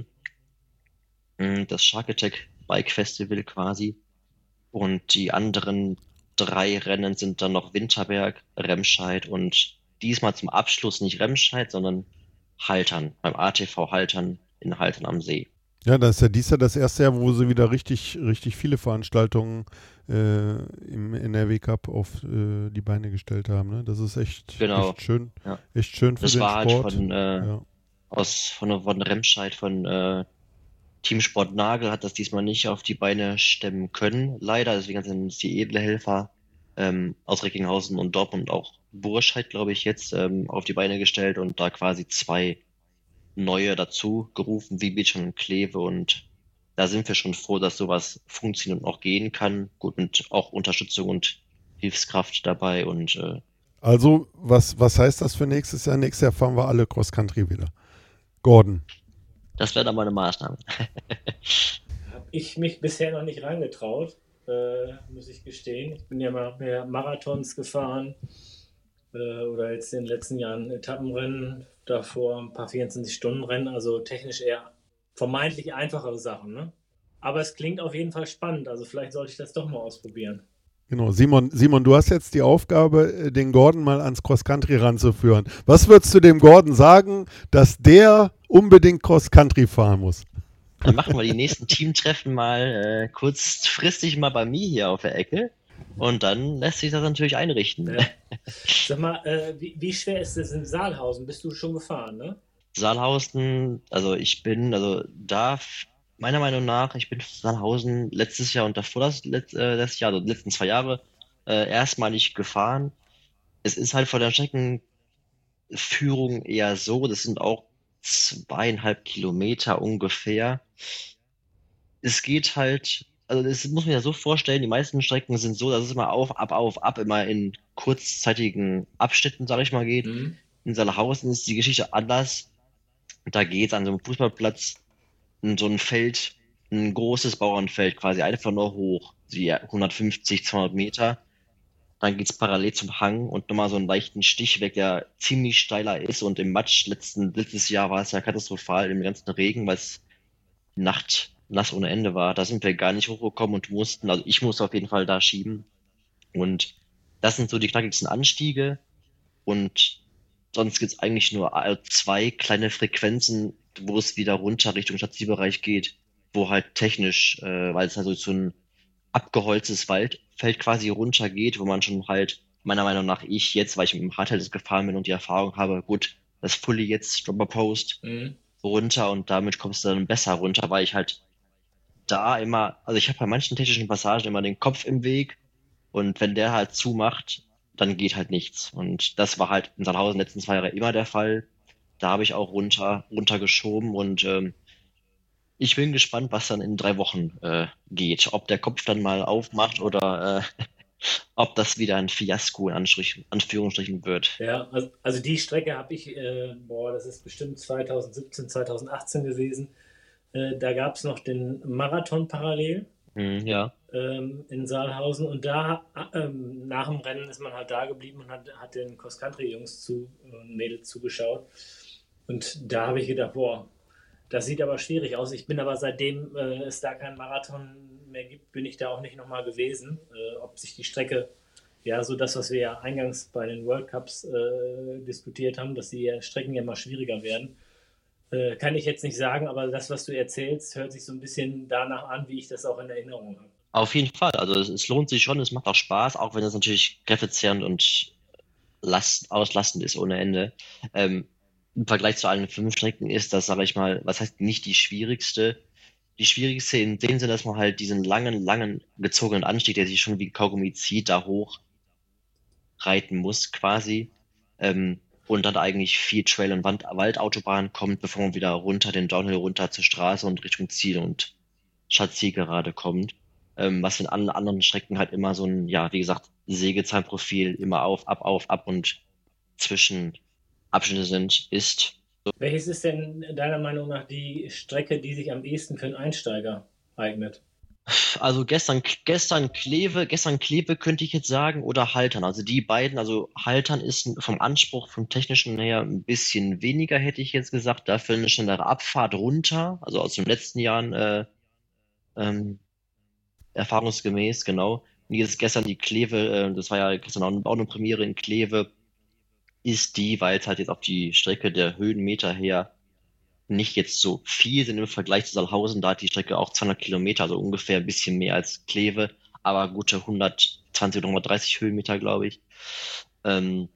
mh, das Shark Attack Bike Festival quasi. Und die anderen drei Rennen sind dann noch Winterberg, Remscheid und diesmal zum Abschluss nicht Remscheid, sondern Haltern, beim A T V Haltern in Haltern am See. Ja, das ist ja dies Jahr das erste Jahr, wo sie wieder richtig, richtig viele Veranstaltungen äh, im N R W Cup auf äh, die Beine gestellt haben. Ne? Das ist echt, Genau. echt schön, Ja. echt schön für Das den war Sport. halt von, äh, ja. aus, von, von Remscheid, von äh, Teamsport Nagel hat das diesmal nicht auf die Beine stemmen können. Leider, deswegen sind es die edle Helfer ähm, aus Recklinghausen und Dortmund, auch Burscheid, glaube ich, jetzt ähm, auf die Beine gestellt und da quasi zwei neue dazu gerufen, wie Beach und Kleve, und da sind wir schon froh, dass sowas funktioniert und auch gehen kann. Gut, und auch Unterstützung und Hilfskraft dabei und äh, Also, was, was heißt das für nächstes Jahr? Nächstes Jahr fahren wir alle Cross Country wieder. Gordon. das wäre dann mal eine Maßnahme. Habe ich mich bisher noch nicht rangetraut, äh, muss ich gestehen. Ich bin ja mal mehr Marathons gefahren äh, oder jetzt in den letzten Jahren Etappenrennen, davor ein paar vierundzwanzig-Stunden-Rennen, also technisch eher vermeintlich einfachere Sachen. Ne? Aber es klingt auf jeden Fall spannend, also vielleicht sollte ich das doch mal ausprobieren. Genau, Simon, Simon, du hast jetzt die Aufgabe, den Gordon mal ans Cross Country ranzuführen. Was würdest du dem Gordon sagen, dass der unbedingt Cross Country fahren muss? Dann machen wir die nächsten Teamtreffen mal äh, kurzfristig mal bei mir hier auf der Ecke und dann lässt sich das natürlich einrichten. Ja. Sag mal, äh, wie, wie schwer ist es in Saalhausen? Bist du schon gefahren, ne? Saalhausen, also ich bin, also da, meiner Meinung nach, ich bin Saalhausen letztes Jahr und davor das, letz, äh, das Jahr, also die letzten zwei Jahre, äh, erstmalig gefahren. Es ist halt von der Streckenführung eher so, das sind auch zweieinhalb Kilometer ungefähr. Es geht halt, also das muss man ja so vorstellen, die meisten Strecken sind so, dass es immer auf, ab, auf, ab, immer in kurzzeitigen Abschnitten, sag ich mal, geht. Mhm. In Saalhausen ist die Geschichte anders. Da geht es an so einem Fußballplatz in so ein Feld, ein großes Bauernfeld quasi, einfach nur hoch, die hundertfünfzig, zweihundert Meter. Dann geht es parallel zum Hang und nochmal so einen leichten Stichweg, der ziemlich steiler ist. Und im Matsch letzten, letztes Jahr war es ja katastrophal im ganzen Regen, weil es die Nacht nass ohne Ende war. Da sind wir gar nicht hochgekommen und mussten, also ich musste auf jeden Fall da schieben. Und das sind so die knackigsten Anstiege. Und sonst gibt es eigentlich nur zwei kleine Frequenzen, wo es wieder runter Richtung Stadtzielbereich geht, wo halt technisch, äh, weil es also so ein abgeholztes Waldfeld quasi runter geht, wo man schon halt, meiner Meinung nach, ich jetzt, weil ich mit dem Hardtail gefahren bin und die Erfahrung habe, gut, das Fully jetzt, Dropper Post, Mhm. runter und damit kommst du dann besser runter, weil ich halt da immer, also ich habe bei manchen technischen Passagen immer den Kopf im Weg und wenn der halt zumacht, dann geht halt nichts. Und das war halt in Saalhausen letzten zwei Jahre immer der Fall. Da habe ich auch runter, runtergeschoben und ähm, ich bin gespannt, was dann in drei Wochen äh, geht. Ob der Kopf dann mal aufmacht oder äh, ob das wieder ein Fiasko in Anstrich, Anführungsstrichen wird. Ja, also, also die Strecke habe ich, äh, boah, das ist bestimmt zweitausendsiebzehn, zweitausendachtzehn gewesen. Äh, da gab es noch den Marathon parallel Hm, ja. ähm, in Saalhausen und da ähm, nach dem Rennen ist man halt da geblieben und hat, hat den Cross-Country-Jungs zu, und Mädels zugeschaut. Und da habe ich gedacht, boah, das sieht aber schwierig aus. Ich bin aber seitdem äh, es da keinen Marathon mehr gibt, bin ich da auch nicht nochmal gewesen. Äh, ob sich die Strecke, ja, so das, was wir ja eingangs bei den World Cups äh, diskutiert haben, dass die Strecken ja mal schwieriger werden, äh, kann ich jetzt nicht sagen, aber das, was du erzählst, hört sich so ein bisschen danach an, wie ich das auch in Erinnerung habe. Auf jeden Fall. Also es, es lohnt sich schon, es macht auch Spaß, auch wenn es natürlich kräftezehrend und last, auslastend ist ohne Ende. Ähm, Im Vergleich zu allen fünf Strecken ist das, sage ich mal, was heißt nicht die schwierigste. Die schwierigste in dem Sinne, dass man halt diesen langen, langen gezogenen Anstieg, der sich schon wie Kaugummi zieht, da hoch reiten muss quasi. Ähm, und dann eigentlich viel Trail- und Wand Waldautobahn kommt, bevor man wieder runter, den Downhill runter zur Straße und Richtung Ziel und Stadtzielgerade kommt. Ähm, was in allen anderen Strecken halt immer so ein, ja, wie gesagt, Sägezahnprofil, immer auf, ab, auf, ab und zwischen Abschnitte sind, ist. Welches ist denn deiner Meinung nach die Strecke, die sich am ehesten für einen Einsteiger eignet? Also gestern, gestern Kleve, gestern Kleve könnte ich jetzt sagen, oder Haltern. Also die beiden, also Haltern ist vom Anspruch, vom technischen her ein bisschen weniger, hätte ich jetzt gesagt. Dafür eine schnellere Abfahrt runter, also aus den letzten Jahren äh, ähm, erfahrungsgemäß, genau. Und jetzt gestern die Kleve, äh, das war ja gestern auch, auch eine Premiere in Kleve, ist die, weil es halt jetzt auf die Strecke der Höhenmeter her nicht jetzt so viel sind im Vergleich zu Saalhausen. Da hat die Strecke auch zweihundert Kilometer, also ungefähr ein bisschen mehr als Kleve, aber gute hundertzwanzig oder hundertdreißig Höhenmeter, glaube ich. Ähm,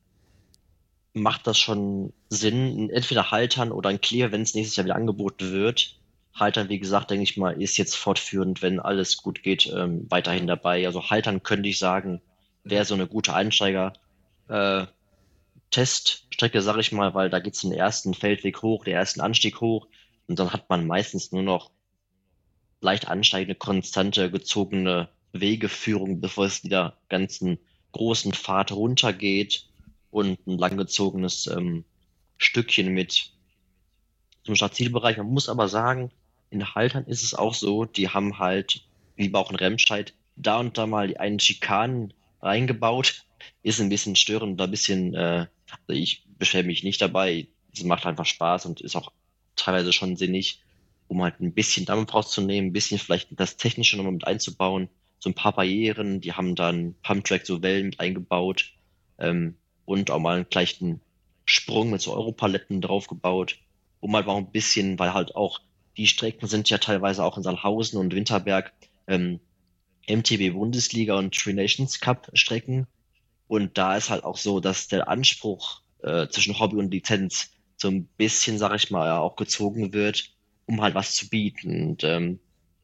macht das schon Sinn, entweder Haltern oder ein Kleve, wenn es nächstes Jahr wieder angeboten wird. Haltern, wie gesagt, denke ich mal, ist jetzt fortführend, wenn alles gut geht, ähm, weiterhin dabei. Also Haltern könnte ich sagen, wäre so eine gute Einsteiger. Äh, Teststrecke, sag ich mal, weil da geht's den ersten Feldweg hoch, den ersten Anstieg hoch und dann hat man meistens nur noch leicht ansteigende, konstante, gezogene Wegeführung, bevor es wieder ganzen großen Pfad runtergeht und ein langgezogenes ähm, Stückchen mit zum Startzielbereich. Man muss aber sagen, in Haltern ist es auch so, die haben halt, wie auch in Remscheid, da und da mal einen Schikanen reingebaut. Ist ein bisschen störend, da ein bisschen, äh, also ich beschwere mich nicht dabei. Es macht einfach Spaß und ist auch teilweise schon sinnig, um halt ein bisschen Dampf rauszunehmen, ein bisschen vielleicht das Technische nochmal mit einzubauen. So ein paar Barrieren, die haben dann Pumptrack, so Wellen mit eingebaut, ähm, und auch mal einen leichten Sprung mit so Europaletten draufgebaut, um halt auch ein bisschen, weil halt auch die Strecken sind ja teilweise auch in Saalhausen und Winterberg ähm, M T B Bundesliga und Tri Nations Cup Strecken. Und da ist halt auch so, dass der Anspruch äh, zwischen Hobby und Lizenz so ein bisschen, sag ich mal, ja, auch gezogen wird, um halt was zu bieten. Und ähm,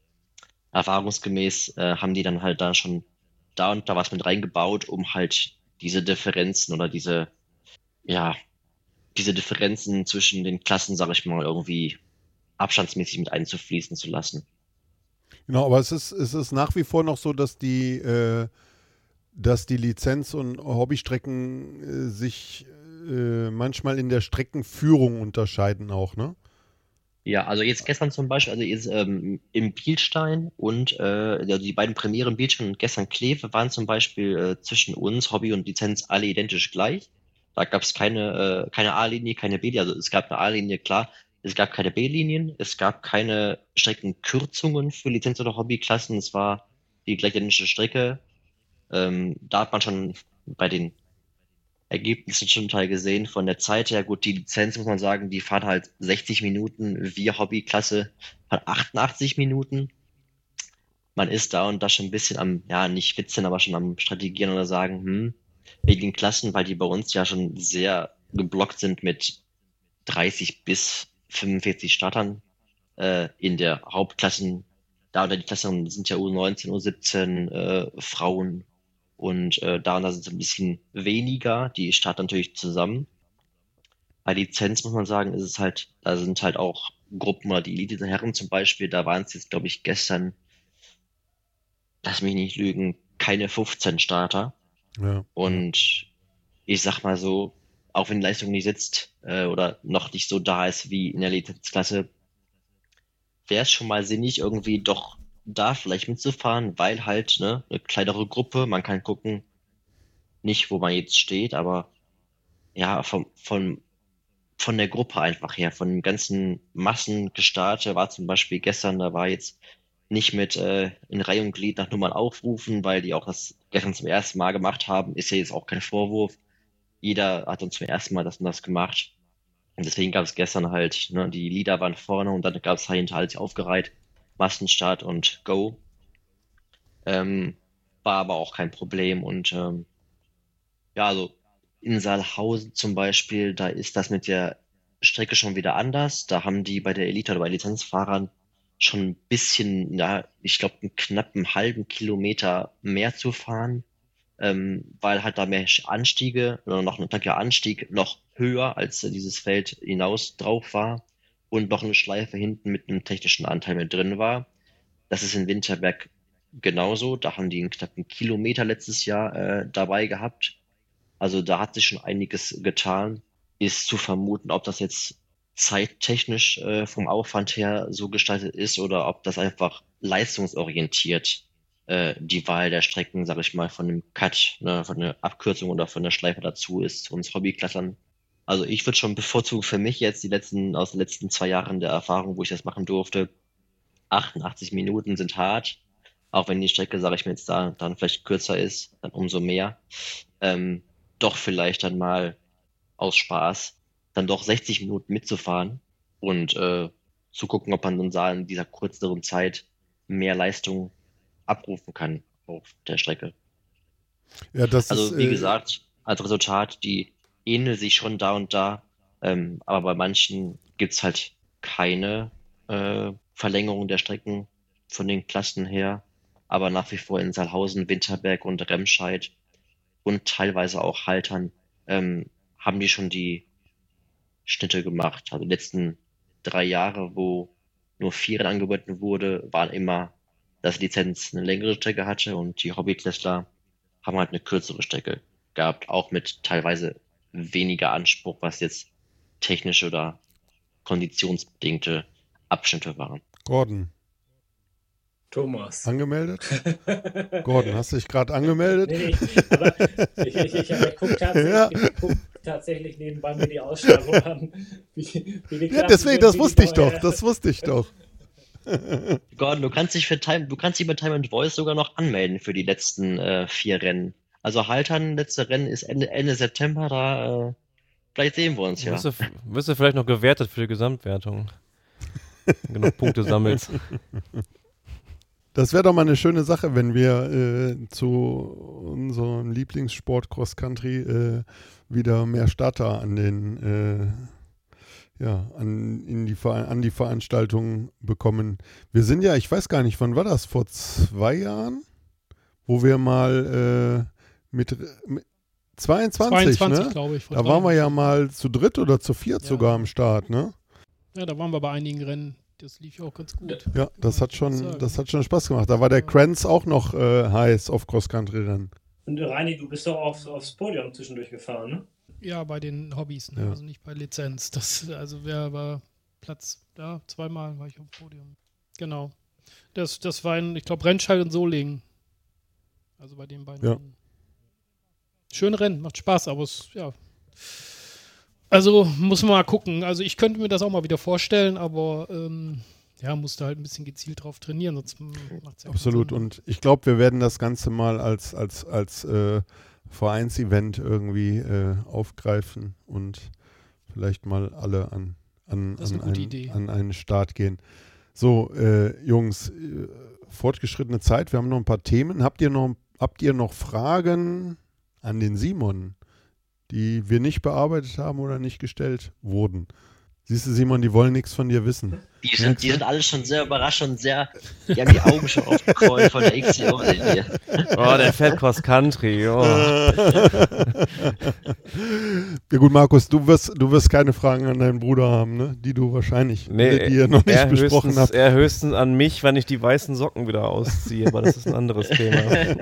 erfahrungsgemäß äh, haben die dann halt da schon da und da was mit reingebaut, um halt diese Differenzen oder diese, ja, diese Differenzen zwischen den Klassen, sag ich mal, irgendwie abstandsmäßig mit einzufließen zu lassen. Genau, aber es ist, es ist nach wie vor noch so, dass die, äh, dass die Lizenz- und Hobbystrecken äh, sich äh, manchmal in der Streckenführung unterscheiden auch, ne? Ja, also jetzt gestern zum Beispiel, also jetzt, ähm, im Bielstein und äh, also die beiden Premieren Bielstein und gestern Kleve waren zum Beispiel äh, zwischen uns, Hobby und Lizenz, alle identisch gleich. Da gab es keine, äh, keine A-Linie, keine B-Linie, also es gab eine A-Linie, klar, es gab keine B-Linien, es gab keine Streckenkürzungen für Lizenz- oder Hobbyklassen, es war die gleich identische Strecke. Ähm, da hat man schon bei den Ergebnissen schon Teil gesehen. Von der Zeit her, gut, die Lizenz muss man sagen, die fahren halt sechzig Minuten, wir Hobbyklasse fahren achtundachtzig Minuten. Man ist da und da schon ein bisschen am, ja, nicht witzen, aber schon am Strategieren oder sagen, hm, wegen den Klassen, weil die bei uns ja schon sehr geblockt sind mit dreißig bis fünfundvierzig Startern äh, in der Hauptklassen. Da oder die Klassen sind ja U neunzehn, U siebzehn, äh, Frauen und äh, da und da sind es ein bisschen weniger. Die starten natürlich zusammen. Bei Lizenz muss man sagen, ist es halt, da sind halt auch Gruppen oder die Elite der Herren zum Beispiel, da waren es jetzt, glaube ich, gestern, lass mich nicht lügen, keine fünfzehn Starter. Ja. Und ich sag mal so, auch wenn die Leistung nicht sitzt äh, oder noch nicht so da ist wie in der Lizenzklasse, wäre es schon mal sinnig, irgendwie doch da vielleicht mitzufahren, weil halt, ne, eine kleinere Gruppe, man kann gucken, nicht wo man jetzt steht, aber ja, vom, von, von der Gruppe einfach her, von den ganzen Massen gestartet, war zum Beispiel gestern, da war jetzt nicht mit äh, in Reihe und Glied nach Nummern aufrufen, weil die auch das gestern zum ersten Mal gemacht haben, ist ja jetzt auch kein Vorwurf. Jeder hat dann zum ersten Mal das und das gemacht. Und deswegen gab es gestern halt, ne, die Leader waren vorne und dann gab es halt hinter alles aufgereiht, Massenstart und Go. Ähm, war aber auch kein Problem und ähm, ja, also in Saalhausen zum Beispiel, da ist das mit der Strecke schon wieder anders. Da haben die bei der Elite oder bei Lizenzfahrern schon ein bisschen, ja, ich glaube, einen knappen halben Kilometer mehr zu fahren, ähm, weil halt da mehr Anstiege oder noch ein Tag Anstieg noch höher als äh, dieses Feld hinaus drauf war und noch eine Schleife hinten mit einem technischen Anteil mit drin war. Das ist in Winterberg genauso. Da haben die einen knappen Kilometer letztes Jahr äh, dabei gehabt. Also da hat sich schon einiges getan. Ist zu vermuten, ob das jetzt zeittechnisch äh, vom Aufwand her so gestaltet ist oder ob das einfach leistungsorientiert äh, die Wahl der Strecken, sage ich mal, von dem Cut, ne, von der Abkürzung oder von der Schleife dazu ist zu uns Hobbyklassern. Also ich würde schon bevorzugen für mich jetzt die letzten, aus den letzten zwei Jahren der Erfahrung, wo ich das machen durfte, achtundachtzig Minuten sind hart. Auch wenn die Strecke, sage ich mir jetzt da, dann vielleicht kürzer ist, dann umso mehr. Ähm, doch vielleicht dann mal aus Spaß dann doch sechzig Minuten mitzufahren und äh, zu gucken, ob man dann in dieser kürzeren Zeit mehr Leistung abrufen kann auf der Strecke. Ja, das Also ist, wie äh, gesagt, als Resultat, die ähneln sich schon da und da, ähm, aber bei manchen gibt es halt keine äh, Verlängerung der Strecken von den Klassen her, aber nach wie vor in Saalhausen, Winterberg und Remscheid und teilweise auch Haltern ähm, haben die schon die Schnitte gemacht. Also die letzten drei Jahre, wo nur vier Rennen angeboten wurde, waren immer, dass die Lizenz eine längere Strecke hatte und die Hobbyklässler haben halt eine kürzere Strecke gehabt, auch mit teilweise weniger Anspruch, was jetzt technische oder konditionsbedingte Abschnitte waren. Gordon, Thomas. angemeldet? Gordon, hast du dich gerade angemeldet? Nee, nee, aber ich, ich, ich, ich gucke tatsächlich, Ja. ich guck tatsächlich nebenbei mir die Ausschreibung an. Wie, wie die Ja, Klassen deswegen, sind, das wie wusste die ich doch, Bauherren- das wusste ich doch. Gordon, du kannst dich für Time, du kannst dich bei Time and Voice sogar noch anmelden für die letzten äh, vier Rennen. Also Haltern, letzte Rennen ist Ende, Ende September, da äh, vielleicht sehen wir uns ja. Wirst du, wirst du vielleicht noch gewertet für die Gesamtwertung. Genug Punkte sammelst. Das wäre doch mal eine schöne Sache, wenn wir äh, zu unserem Lieblingssport Cross Country äh, wieder mehr Starter an den äh, ja, an, in die, Ver- an die Veranstaltungen bekommen. Wir sind ja, ich weiß gar nicht, wann war das? Vor zwei Jahren? Wo wir mal äh, mit, mit zweiundzwanzig, zweiundzwanzig, ne? glaube ich. vor Da drei waren wir ja Jahren. mal zu dritt oder zu viert Ja. sogar am Start, ne? Ja, da waren wir bei einigen Rennen. Das lief ja auch ganz gut. Ja, das hat ich schon, sagen. das hat schon Spaß gemacht. Da war der Kranz auch noch äh, heiß auf Cross-Country-Rennen. Und Reini, du bist doch aufs, aufs Podium zwischendurch gefahren, ne? Ja, bei den Hobbys, ne? Ja. Also nicht bei Lizenz. Das, also wer war Platz, ja, zweimal war ich auf dem Podium. Genau. Das, das war in, ich glaube, Rennscheid und Solingen. Also bei den beiden. Ja. Rennen. Schöne Rennen, macht Spaß, aber es, ja. Also muss man mal gucken. Also ich könnte mir das auch mal wieder vorstellen, aber ähm, ja, musste halt ein bisschen gezielt drauf trainieren, sonst macht es ja Absolut. keinen Sinn. Und ich glaube, wir werden das Ganze mal als, als, als äh, Vereinsevent irgendwie äh, aufgreifen und vielleicht mal alle an, an, Das ist an, eine gute einen, Idee. an einen Start gehen. So, äh, Jungs, äh, fortgeschrittene Zeit, wir haben noch ein paar Themen. Habt ihr noch, habt ihr noch Fragen an den Simon, die wir nicht bearbeitet haben oder nicht gestellt wurden? Siehst du, Simon, die wollen nichts von dir wissen. Die sind, die sind alle schon sehr überrascht und sehr, die haben die Augen schon aufgekrollt von der X C O-Linie. Oh, der fährt Cross Country. Oh. Ja gut, Markus, du wirst, du wirst keine Fragen an deinen Bruder haben, ne? Die du wahrscheinlich, Nee, die ihr noch nicht er besprochen höchstens, habt. er höchstens an mich, wenn ich die weißen Socken wieder ausziehe, aber das ist ein anderes Thema.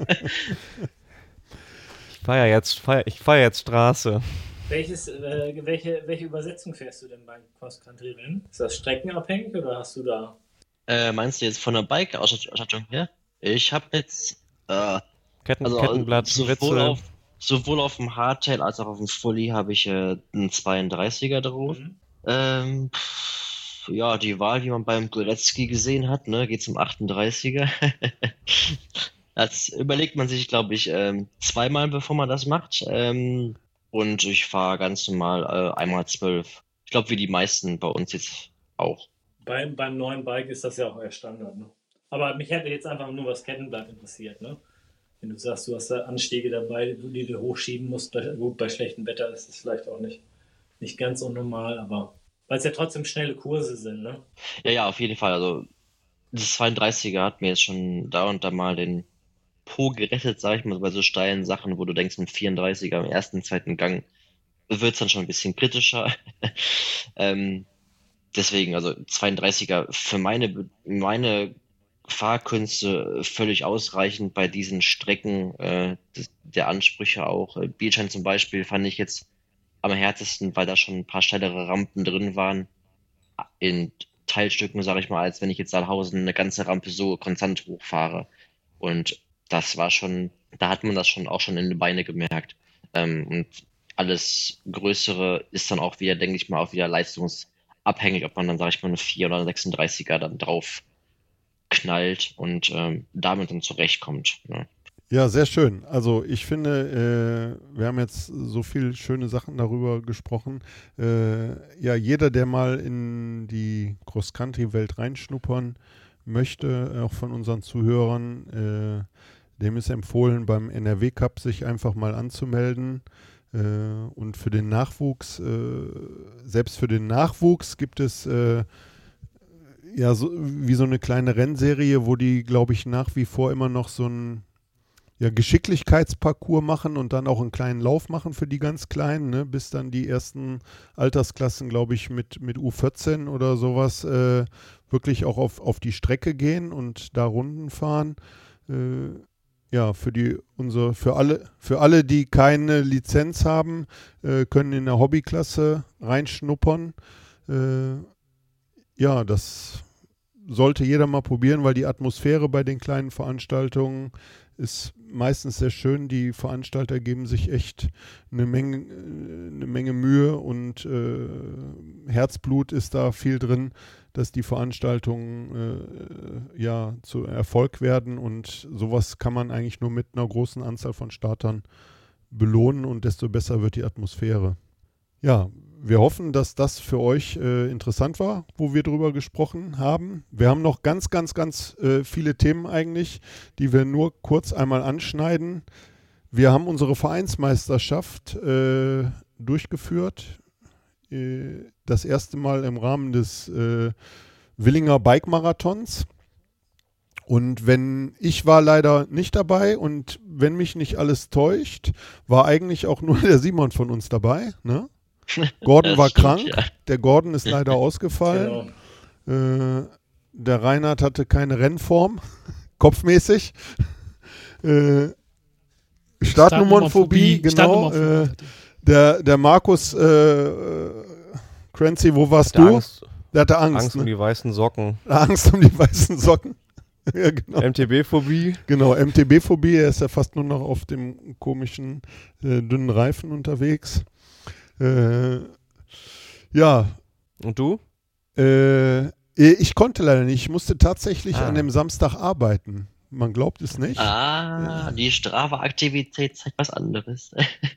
Ich fahre ja jetzt, fahr, ich fahr jetzt Straße. Welches, äh, welche, welche Übersetzung fährst du denn beim Cross-Country-Rennen? Ist das streckenabhängig oder hast du da? Äh, meinst du jetzt von der Bike-Ausstattung her? Ich habe jetzt äh, Ketten, also Kettenblatt, sowohl Ritze. auf, sowohl auf dem Hardtail als auch auf dem Fully habe ich äh, einen zweiunddreißiger drauf. Mhm. Ähm, pff, ja, die Wahl, die man beim Goretzky gesehen hat, ne, geht zum achtunddreißiger. Das überlegt man sich, glaube ich, ähm, zweimal, bevor man das macht. Ähm, und ich fahre ganz normal äh, einmal zwölf. Ich glaube, wie die meisten bei uns jetzt auch. Beim, beim neuen Bike ist das ja auch eher Standard. Ne? Aber mich hätte jetzt einfach nur das Kettenblatt interessiert. Ne? Wenn du sagst, du hast da Anstiege dabei, die du hochschieben musst. Bei, gut, bei schlechtem Wetter ist das vielleicht auch nicht, nicht ganz unnormal, aber weil es ja trotzdem schnelle Kurse sind. Ne? Ja, ja, auf jeden Fall. Also das zweiunddreißiger hat mir jetzt schon da und da mal den Po gerettet, sag ich mal, bei so steilen Sachen, wo du denkst, ein vierunddreißiger im ersten, zweiten Gang wird es dann schon ein bisschen kritischer. ähm, deswegen, also zweiunddreißiger für meine, meine Fahrkünste völlig ausreichend bei diesen Strecken äh, des, der Ansprüche auch. Äh, Bielschein zum Beispiel fand ich jetzt am härtesten, weil da schon ein paar steilere Rampen drin waren. In Teilstücken, sage ich mal, als wenn ich jetzt Saalhausen eine ganze Rampe so konstant hochfahre. Und das war schon, da hat man das schon auch schon in die Beine gemerkt. Ähm, und alles Größere ist dann auch wieder, denke ich mal, auch wieder leistungsabhängig, ob man dann, sage ich mal, eine vier oder eine sechsunddreißiger dann drauf knallt und ähm, damit dann zurechtkommt. Ne? Ja, sehr schön. Also ich finde, äh, wir haben jetzt so viele schöne Sachen darüber gesprochen. Äh, ja, jeder, der mal in die Cross-Country-Welt reinschnuppern möchte, auch von unseren Zuhörern, äh, dem ist empfohlen, beim N R W Cup sich einfach mal anzumelden. Äh, und für den Nachwuchs, äh, selbst für den Nachwuchs gibt es äh, ja so, wie so eine kleine Rennserie, wo die, glaube ich, nach wie vor immer noch so ein ja, Geschicklichkeitsparcours machen und dann auch einen kleinen Lauf machen für die ganz Kleinen, ne, bis dann die ersten Altersklassen, glaube ich, mit, mit U vierzehn oder sowas äh, wirklich auch auf, auf die Strecke gehen und da Runden fahren. Äh, ja, für die unsere, für alle, für alle, die keine Lizenz haben, äh, können in der Hobbyklasse reinschnuppern. Äh, ja, das sollte jeder mal probieren, weil die Atmosphäre bei den kleinen Veranstaltungen ist meistens sehr schön. Die Veranstalter geben sich echt eine Menge, eine Menge Mühe und äh, Herzblut ist da viel drin, dass die Veranstaltungen äh, ja zu Erfolg werden, und sowas kann man eigentlich nur mit einer großen Anzahl von Startern belohnen, und desto besser wird die Atmosphäre. Ja, wir hoffen, dass das für euch äh, interessant war, wo wir drüber gesprochen haben. Wir haben noch ganz, ganz, ganz äh, viele Themen eigentlich, die wir nur kurz einmal anschneiden. Wir haben unsere Vereinsmeisterschaft äh, durchgeführt. Äh, das erste Mal im Rahmen des äh, Willinger Bike-Marathons. Und wenn ich war leider nicht dabei, und wenn mich nicht alles täuscht, war eigentlich auch nur der Simon von uns dabei, ne? Gordon Das war stimmt, krank, ja. der Gordon ist leider ausgefallen. Genau. Äh, der Reinhard hatte keine Rennform, kopfmäßig. Äh, Startnummernphobie, genau. Äh, der, der Markus äh, Crancy, wo warst Der du? Angst, Der hatte Angst. Angst um ne? die weißen Socken. Angst um die weißen Socken. Ja, genau. M T B-Phobie. Genau, M T B-Phobie. Er ist ja fast nur noch auf dem komischen, äh, dünnen Reifen unterwegs. Äh, ja. Und du? Äh, ich konnte leider nicht. Ich musste tatsächlich Ah. an dem Samstag arbeiten. Man glaubt es nicht. Ah, die Strava-Aktivität zeigt was anderes.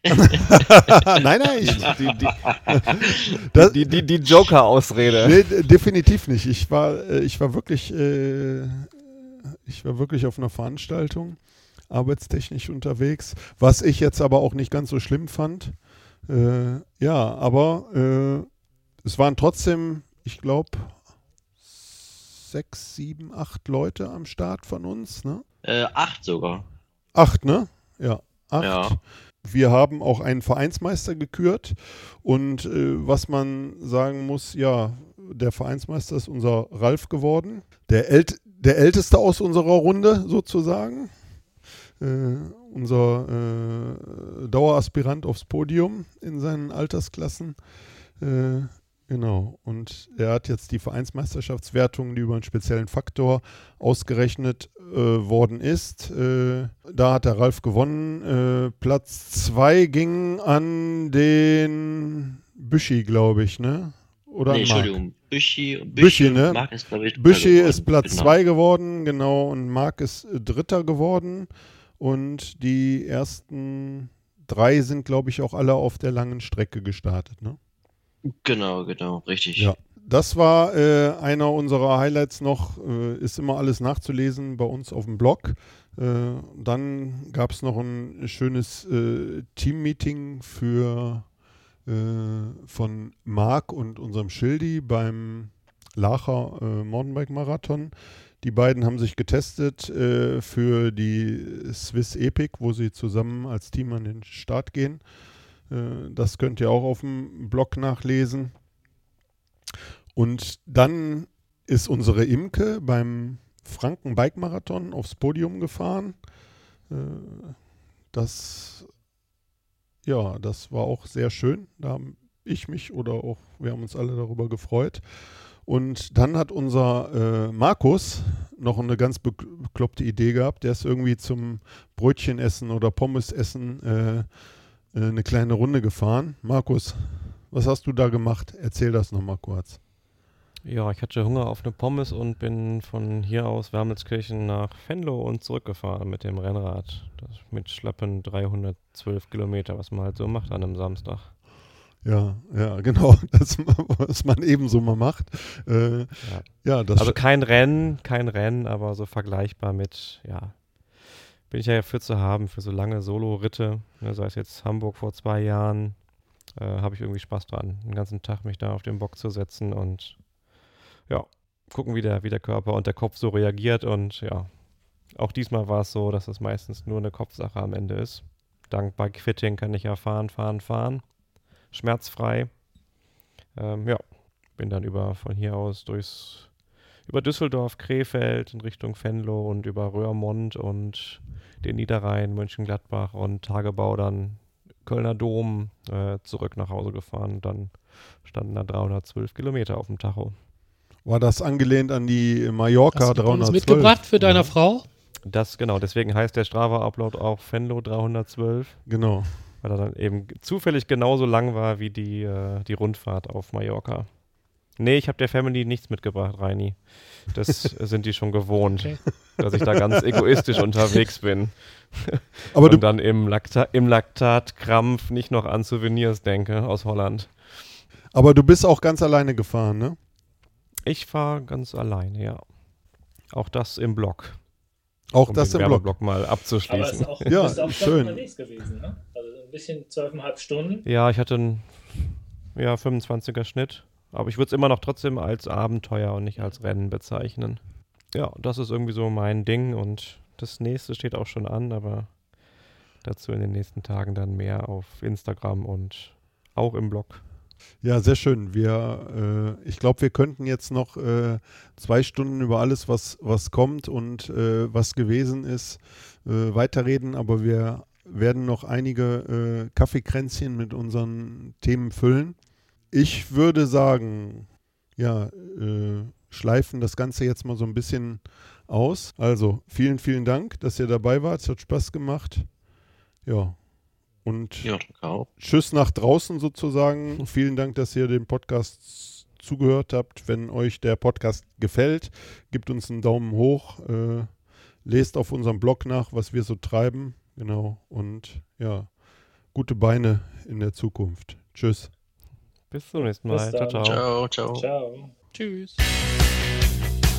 Nein, nein, ich, Die, die, das, die, die, die Joker-Ausrede. nee, d- definitiv nicht. Ich war, äh, ich war wirklich, äh, ich war wirklich auf einer Veranstaltung, arbeitstechnisch unterwegs, was ich jetzt aber auch nicht ganz so schlimm fand. Äh, ja, aber äh, es waren trotzdem, ich glaube, sechs, sieben, acht Leute am Start von uns, ne? Äh, acht sogar. Acht, ne? Ja, acht. Ja. Wir haben auch einen Vereinsmeister gekürt, und äh, was man sagen muss, ja, der Vereinsmeister ist unser Ralf geworden. Der, ält der Älteste aus unserer Runde sozusagen. Äh, unser äh, Daueraspirant aufs Podium in seinen Altersklassen. Äh, genau. Und er hat jetzt die Vereinsmeisterschaftswertung, die über einen speziellen Faktor ausgerechnet äh, worden ist. Äh, da hat der Ralf gewonnen. Äh, Platz zwei ging an den Büschi, glaube ich, ne? Oder Nee, an Marc? Entschuldigung. Büschi, Büschi, Büschi, und ne? Marc ist, glaube ich, Büschi dritter ist geworden. Platz Genau. zwei geworden, genau, und Marc ist äh, Dritter geworden. Und die ersten drei sind, glaube ich, auch alle auf der langen Strecke gestartet, ne? Genau, genau, richtig. Ja. Das war äh, einer unserer Highlights noch, äh, ist immer alles nachzulesen bei uns auf dem Blog. Äh, dann gab es noch ein schönes äh, Team-Meeting für, äh, von Marc und unserem Schildi beim Lacher äh, Mountainbike-Marathon. Die beiden haben sich getestet äh, für die Swiss Epic, wo sie zusammen als Team an den Start gehen. Äh, das könnt ihr auch auf dem Blog nachlesen. Und dann ist unsere Imke beim Franken Bike Marathon aufs Podium gefahren. Äh, das, ja, das war auch sehr schön. Da haben ich mich oder auch, wir haben uns alle darüber gefreut. Und dann hat unser äh, Markus noch eine ganz bekloppte Idee gehabt. Der ist irgendwie zum Brötchenessen oder Pommesessen äh, eine kleine Runde gefahren. Markus, was hast du da gemacht? Erzähl das nochmal kurz. Ja, ich hatte Hunger auf eine Pommes und bin von hier aus Wermelskirchen nach Venlo und zurückgefahren mit dem Rennrad. Das mit schlappen dreihundertzwölf Kilometer, was man halt so macht an einem Samstag. Ja, ja, genau, das, was man ebenso mal macht. Äh, Ja. ja, das Also kein Rennen, kein Rennen, aber so vergleichbar mit, ja, bin ich ja für zu haben, für so lange Solo-Ritte, ne, sei es jetzt Hamburg vor zwei Jahren, äh, habe ich irgendwie Spaß dran, den ganzen Tag mich da auf den Bock zu setzen und ja, gucken, wie der, wie der Körper und der Kopf so reagiert und ja, auch diesmal war es so, dass es meistens nur eine Kopfsache am Ende ist. Dank Bike-Fitting kann ich ja fahren, fahren, fahren, schmerzfrei. Ähm, ja, bin dann über von hier aus durchs über Düsseldorf, Krefeld in Richtung Venlo und über Röhrmond und den Niederrhein, Mönchengladbach und Tagebau dann Kölner Dom äh, zurück nach Hause gefahren. Dann standen da dreihundertzwölf Kilometer auf dem Tacho. war das angelehnt an die Mallorca Hast du die Pommes dreihundertzwölf. mitgebracht für deine Ja, Frau? Das genau, deswegen heißt der Strava-Upload auch Venlo dreihundertzwölf, genau. weil er dann eben zufällig genauso lang war wie die, äh, die Rundfahrt auf Mallorca. Nee, ich habe der Family nichts mitgebracht, Reini. Das sind die schon gewohnt, Okay. dass ich da ganz egoistisch unterwegs bin. Aber und du, dann im, Lakta im Laktatkrampf nicht noch an Souvenirs denke aus Holland. aber du bist auch ganz alleine gefahren, ne? Ich fahre ganz alleine, ja. Auch das im Blog. Auch Um das den im Blog. Werbeblock mal Aber es abzuschließen. ist auch, Ja, bist auch schön. schön unterwegs gewesen, ne? Also ein bisschen zwölfeinhalb Stunden. Ja, ich hatte einen ja, fünfundzwanziger Schnitt. Aber ich würde es immer noch trotzdem als Abenteuer und nicht als Rennen bezeichnen. Ja, das ist irgendwie so mein Ding und das nächste steht auch schon an, aber dazu in den nächsten Tagen dann mehr auf Instagram und auch im Blog. Ja, sehr schön. Wir, äh, ich glaube, wir könnten jetzt noch äh, zwei Stunden über alles, was, was kommt und äh, was gewesen ist, äh, weiterreden, aber wir werden noch einige äh, Kaffeekränzchen mit unseren Themen füllen. Ich würde sagen, ja, äh, schleifen das Ganze jetzt mal so ein bisschen aus. Also, vielen, vielen Dank, dass ihr dabei wart. Es hat Spaß gemacht. Ja, und Ja, danke auch. Tschüss nach draußen sozusagen. Vielen Dank, dass ihr dem Podcast zugehört habt. Wenn euch der Podcast gefällt, gebt uns einen Daumen hoch. Äh, lest auf unserem Blog nach, was wir so treiben. Genau. Und ja, gute Beine in der Zukunft. Tschüss. Bis zum nächsten Bis Mal. Ciao, dann. ciao. Ciao, ciao. Ciao. Tschüss.